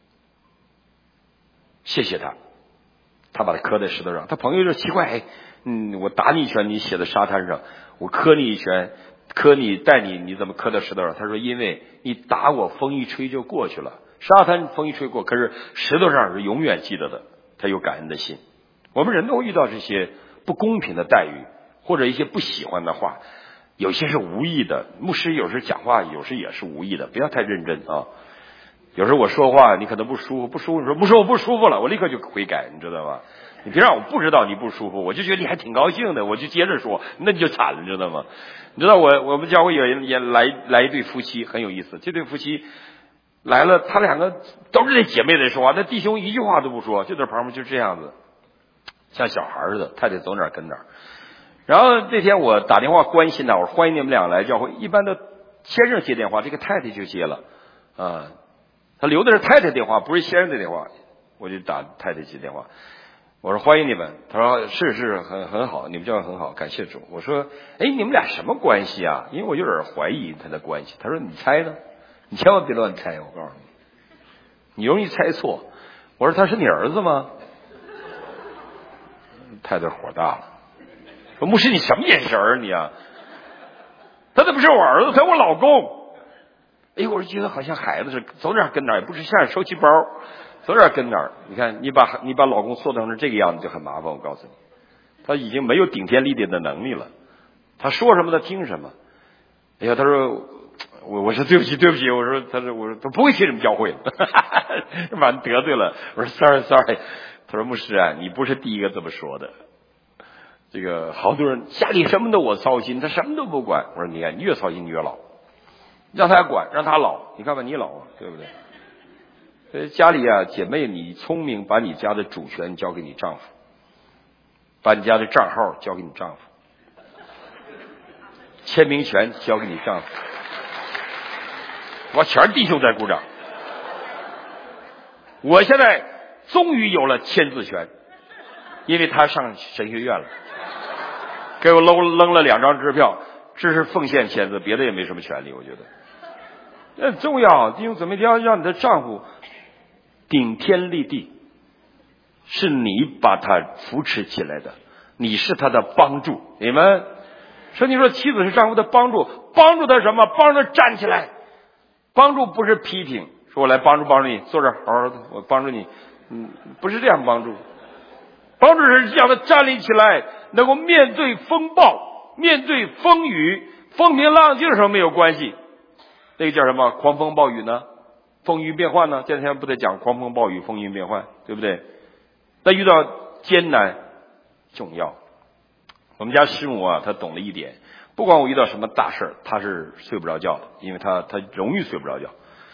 谢谢他。他把他磕在石头上，他朋友就奇怪，我打你一拳，你写在沙滩上，我磕你一拳，带你，你怎么磕在石头上？他说，因为你打我，风一吹就过去了，沙滩风一吹过，可是石头上是永远记得的。他有感恩的心。我们人都会遇到这些不公平的待遇，或者一些不喜欢的话，有些是无意的。牧师有时讲话，有时也是无意的，不要太认真啊。有时候我说话你可能不舒服，你说不说我不舒服了，我立刻就悔改，你知道吗？你别让我不知道你不舒服，我就觉得你还挺高兴的，我就接着说，那你就惨了，你知道吗？你知道我们教会有人也来一对夫妻，很有意思。这对夫妻来了，他两个都是那姐妹在说话，那弟兄一句话都不说，就在旁边就这样子，像小孩似的，太太走哪儿跟哪儿。然后那天我打电话关心他，我说欢迎你们俩来教会。一般的先生接电话，这个太太就接了啊。他留的是太太电话，不是先生的电话，我就打太太接电话。我说欢迎你们，他说是很好，你们教会很好，感谢主。我说你们俩什么关系啊？因为我有点怀疑他的关系。他说你猜呢？你千万别乱猜，我告诉你容易猜错。我说他是你儿子吗？太太火大了，说牧师你什么眼神儿你啊？他怎么是我儿子？他是我老公。我是觉得好像孩子是走哪儿跟哪儿，也不是像收起包，走哪儿跟哪儿。你看你把老公塑造成这个样子就很麻烦，我告诉你，他已经没有顶天立地的能力了，他说什么他听什么。他说我说对不起，我说他不会听你们教会把人得罪了。我说 sorry。他说牧师啊，你不是第一个这么说的，这个好多人家里什么都我操心，他什么都不管。我说你看你越操心你越老，让他管，让他老，你看吧，你老啊，对不对？所以家里啊，姐妹，你聪明，把你家的主权交给你丈夫，把你家的账号交给你丈夫，签名权交给你丈夫。我全是弟兄在鼓掌。我现在终于有了签字权，因为他上神学院了，给我扔了2张支票，这是奉献签字，别的也没什么权利，我觉得。那很重要，弟兄姊妹，要让你的丈夫顶天立地，是你把他扶持起来的，你是他的帮助。你们说，你说妻子是丈夫的帮助，帮助他什么？帮助他站起来。帮助不是批评，说我来帮助你，坐这儿好好的，我帮助你，不是这样帮助。帮助是让他站立起来，能够面对风暴，面对风雨，风平浪静的时候没有关系。那个叫什么？狂风暴雨呢？风云变幻呢？这两天不得讲狂风暴雨、风云变幻，对不对？但遇到艰难重要。我们家师母啊，她懂了一点，不管我遇到什么大事，她是睡不着觉的，因为她容易睡不着觉。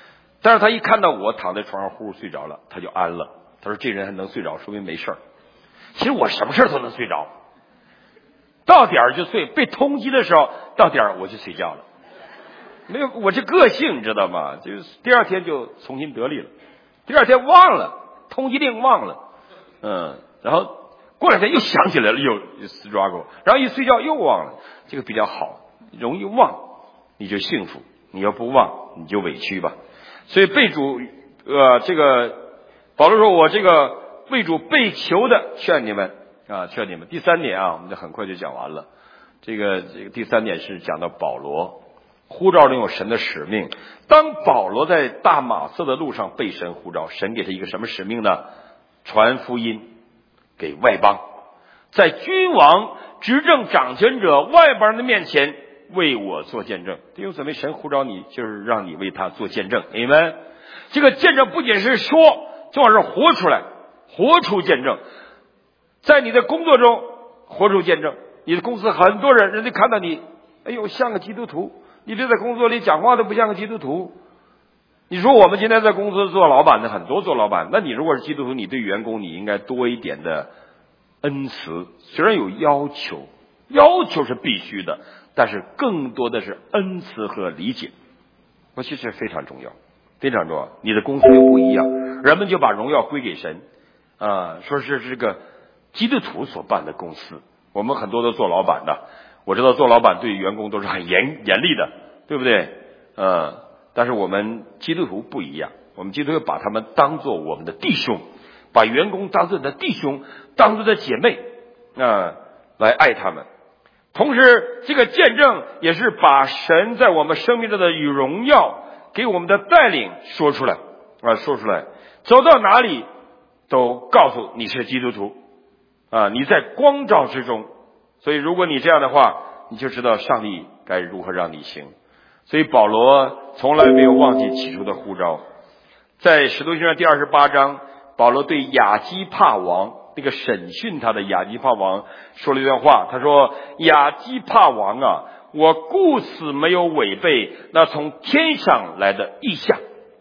但是他一看到我躺在床上呼呼睡着了，他就安了。他说这人还能睡着，说明没事儿。其实我什么事儿都能睡着，到点儿就睡，被通缉的时候到点儿我就睡觉了。没有，我这个性你知道吗？就是第二天就重新得力了，第二天忘了通缉令忘了，然后过两天又想起来了，又 struggle， 然后一睡觉又忘了，这个比较好，容易忘你就幸福，你要不忘你就委屈吧。所以被主这个保罗说，我这个为主被囚的劝你们啊，劝你们。第三点啊，我们就很快就讲完了。这个第三点是讲到保罗呼召中有神的使命。当保罗在大马色的路上被神呼召，神给他一个什么使命呢？传福音给外邦，在君王、执政掌权者、外邦人的面前为我做见证。弟兄姊妹，神呼召你就是让你为他做见证。你们这个见证不仅是说，重要是活出来，活出见证。在你的工作中活出见证，你的公司很多人家看到你，哎呦像个基督徒，你这在工作里讲话都不像个基督徒。你说我们今天在公司做老板的很多做老板，那你如果是基督徒，你对员工你应该多一点的恩慈，虽然有要求，要求是必须的，但是更多的是恩慈和理解。我其实非常重要，非常重要。你的公司又不一样，人们就把荣耀归给神说是这个基督徒所办的公司。我们很多都做老板的，我知道做老板对员工都是很严厉的，对不对？但是我们基督徒不一样，我们基督徒把他们当作我们的弟兄，把员工当作你的弟兄，当作的姐妹来爱他们。同时这个见证也是把神在我们生命中的荣耀给我们的带领说出来说出来，走到哪里都告诉你是基督徒你在光照之中。所以如果你这样的话，你就知道上帝该如何让你行。所以保罗从来没有忘记起初的呼召。在使徒行传第28章，保罗对亚基帕王，那个审讯他的亚基帕王说了一段话，他说，亚基帕王啊，我故此没有违背那从天上来的异象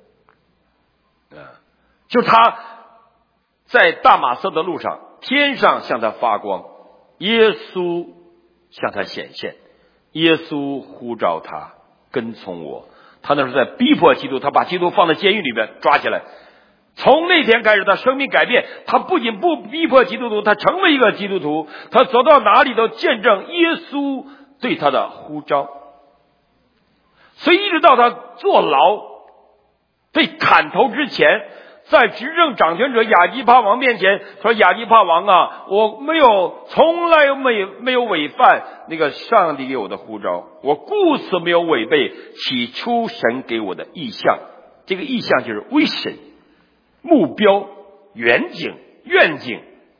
就他在大马色的路上，天上向他发光，耶稣向他显现，耶稣呼召他跟从我。他那时候在逼迫基督，他把基督放在监狱里边抓起来。从那天开始他生命改变，他不仅不逼迫基督徒，他成为一个基督徒，他走到哪里都见证耶稣对他的呼召。所以一直到他坐牢被砍头之前，在执政掌权者亚基帕王面前说，亚基帕王啊，我从来没有违反那个上帝给我的呼召，我故此没有违背起初神给我的意象。这个意象就是 vision， 目标、远景、愿景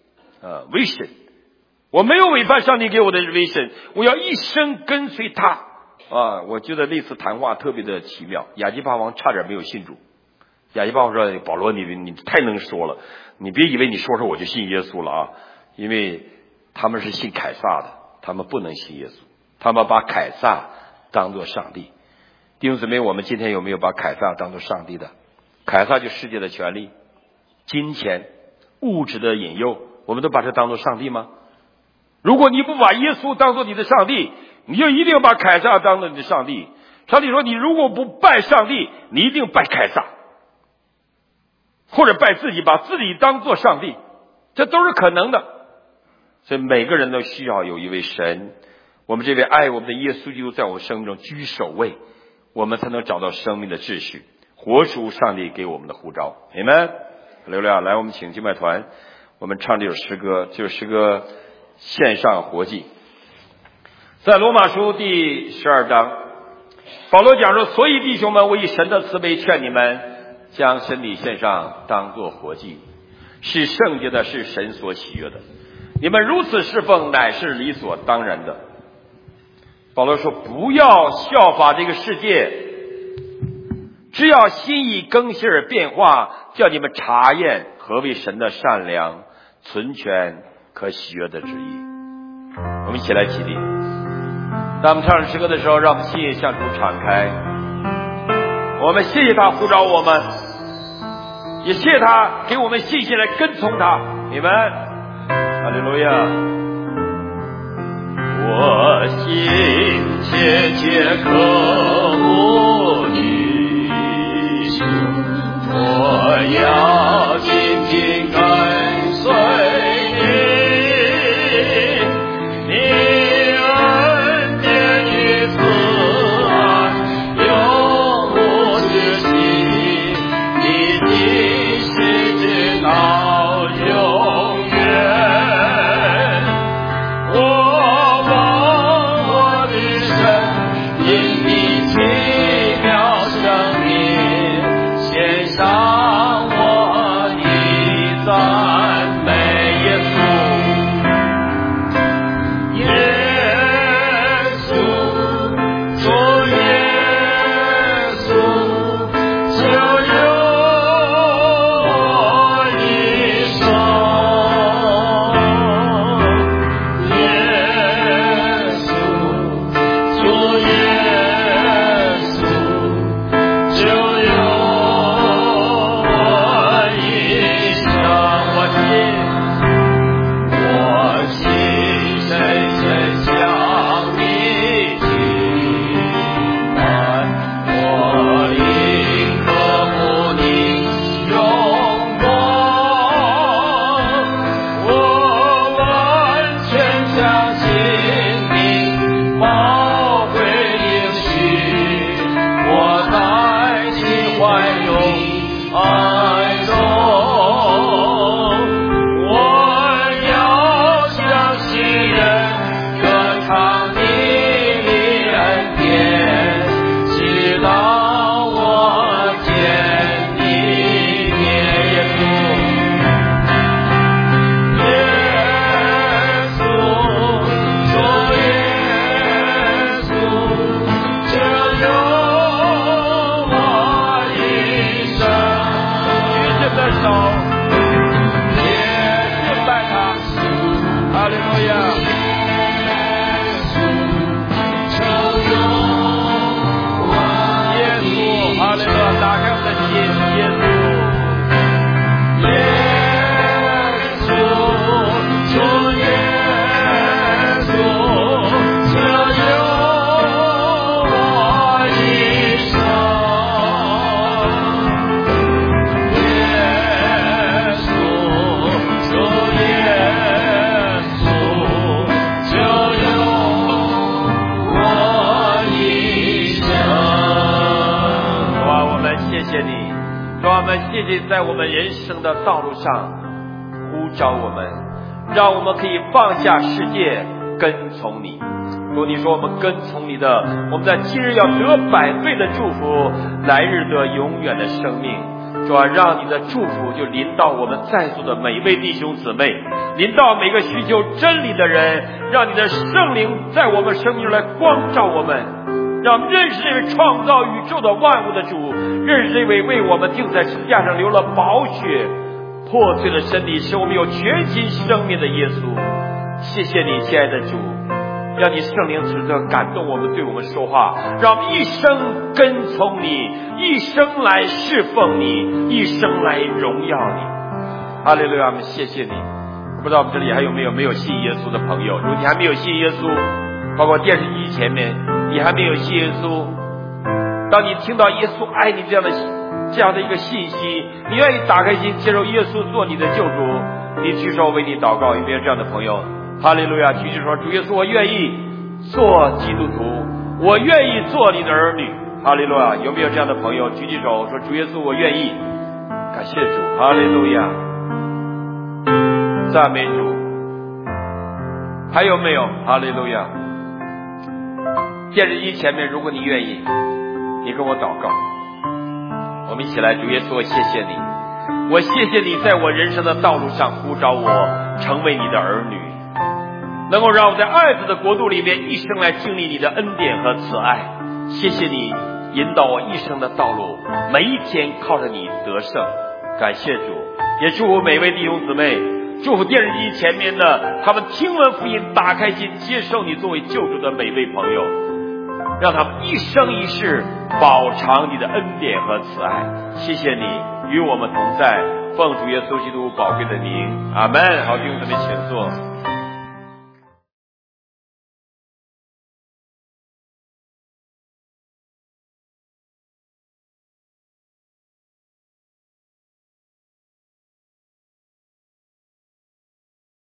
vision， 我没有违反上帝给我的 vision， 我要一生跟随他我觉得那次谈话特别的奇妙，亚基帕王差点没有信主。亚基帕王说，保罗你太能说了，你别以为你说我就信耶稣了因为他们是信凯撒的，他们不能信耶稣，他们把凯撒当作上帝。弟兄姊妹，我们今天有没有把凯撒当作上帝的？凯撒就世界的权利、金钱、物质的引诱，我们都把这当作上帝吗？如果你不把耶稣当作你的上帝，你就一定把凯撒当作你的上帝。上帝说，你如果不拜上帝，你一定拜凯撒，或者拜自己，把自己当作上帝，这都是可能的。所以每个人都需要有一位神，我们这位爱我们的耶稣基督在我们生命中居首位，我们才能找到生命的秩序，活出上帝给我们的呼召。你们刘亮来，我们请敬拜团，我们唱这首诗歌，这首诗歌献上活祭。在罗马书第12章，保罗讲说，所以弟兄们，我以神的慈悲劝你们，将身体献上，当作活祭，是圣洁的，是神所喜悦的。你们如此侍奉，乃是理所当然的。保罗说，不要效法这个世界，只要心意更新而变化，叫你们查验何为神的善良、纯全、可喜悦的旨意。我们一起来起立。当我们唱诗歌的时候，让我们心也向主敞开。 我们谢谢他呼召我们，也谢谢他给我们信心来跟从他。你们，哈利路亚！我心切切渴慕你，我要紧紧跟随你，你恩典与慈爱永不止息，你的心直到永远。我望我的神，因你奇妙生命，献上我的赞美。耶稣，耶稣，主耶稣，救佑我一生。耶稣，主耶稣，救佑我一生。我心深深向你敬拜，我应渴慕你荣光，我完全相信你宝贵应许，我在你怀中爱中，我要相信人歌唱你的恩典，直到我见你面。耶稣，主耶稣，救佑我一生。举起的手，也敬拜他。哈利路亚！耶稣，哈利路亚！打开我们的心，耶稣，耶稣，主耶稣，救佑我一生。耶稣，主耶稣，救佑我一生。主啊，我们谢谢你，主啊，我们谢谢你在我们人生的道路上呼召我们，让我们可以放下世界跟从你。主，你说我们跟从你的，我们在今日要得100倍的祝福，来日得永远的生命。主啊，让你的祝福就临到我们在座的每位弟兄姊妹，临到每个寻求真理的人，让你的圣灵在我们生命中来光照我们，让我们认识这位创造宇宙的万物的主，认识这位为我们钉在十字架上流了宝血破碎了身体，使我们有全新生命的耶稣。谢谢你，亲爱的主，让你圣灵时刻感动我们，对我们说话，让我们一生跟从你，一生来侍奉你，一生来荣耀你。哈利路亚！我们谢谢你。不知道我们这里还有没有信耶稣的朋友？如果你还没有信耶稣，包括电视机前面你还没有信耶稣，当你听到耶稣爱你这样的一个信息，你愿意打开心接受耶稣做你的救主，你举手为你祷告。有没有这样的朋友？哈利路亚！举起手说，主耶稣，我愿意做基督徒，我愿意做你的儿女。哈利路亚！有没有这样的朋友？举起手说，主耶稣，我愿意。感谢主，哈利路亚，赞美主。还有没有？哈利路亚！电视机前面，如果你愿意，你跟我祷告，我们一起来。主耶稣，我谢谢你，我谢谢你在我人生的道路上呼召我成为你的儿女，能够让我在爱子的国度里面一生来经历你的恩典和慈爱。谢谢你引导我一生的道路，每一天靠着你得胜。感谢主，也祝福每位弟兄姊妹，祝福电视机前面的他们听闻福音，打开心接受你作为救主的每位朋友。 让他们一生一世饱尝你的恩典和慈爱。谢谢你与我们同在，奉主耶稣基督宝贵的名，阿门。好，弟兄姊妹请坐。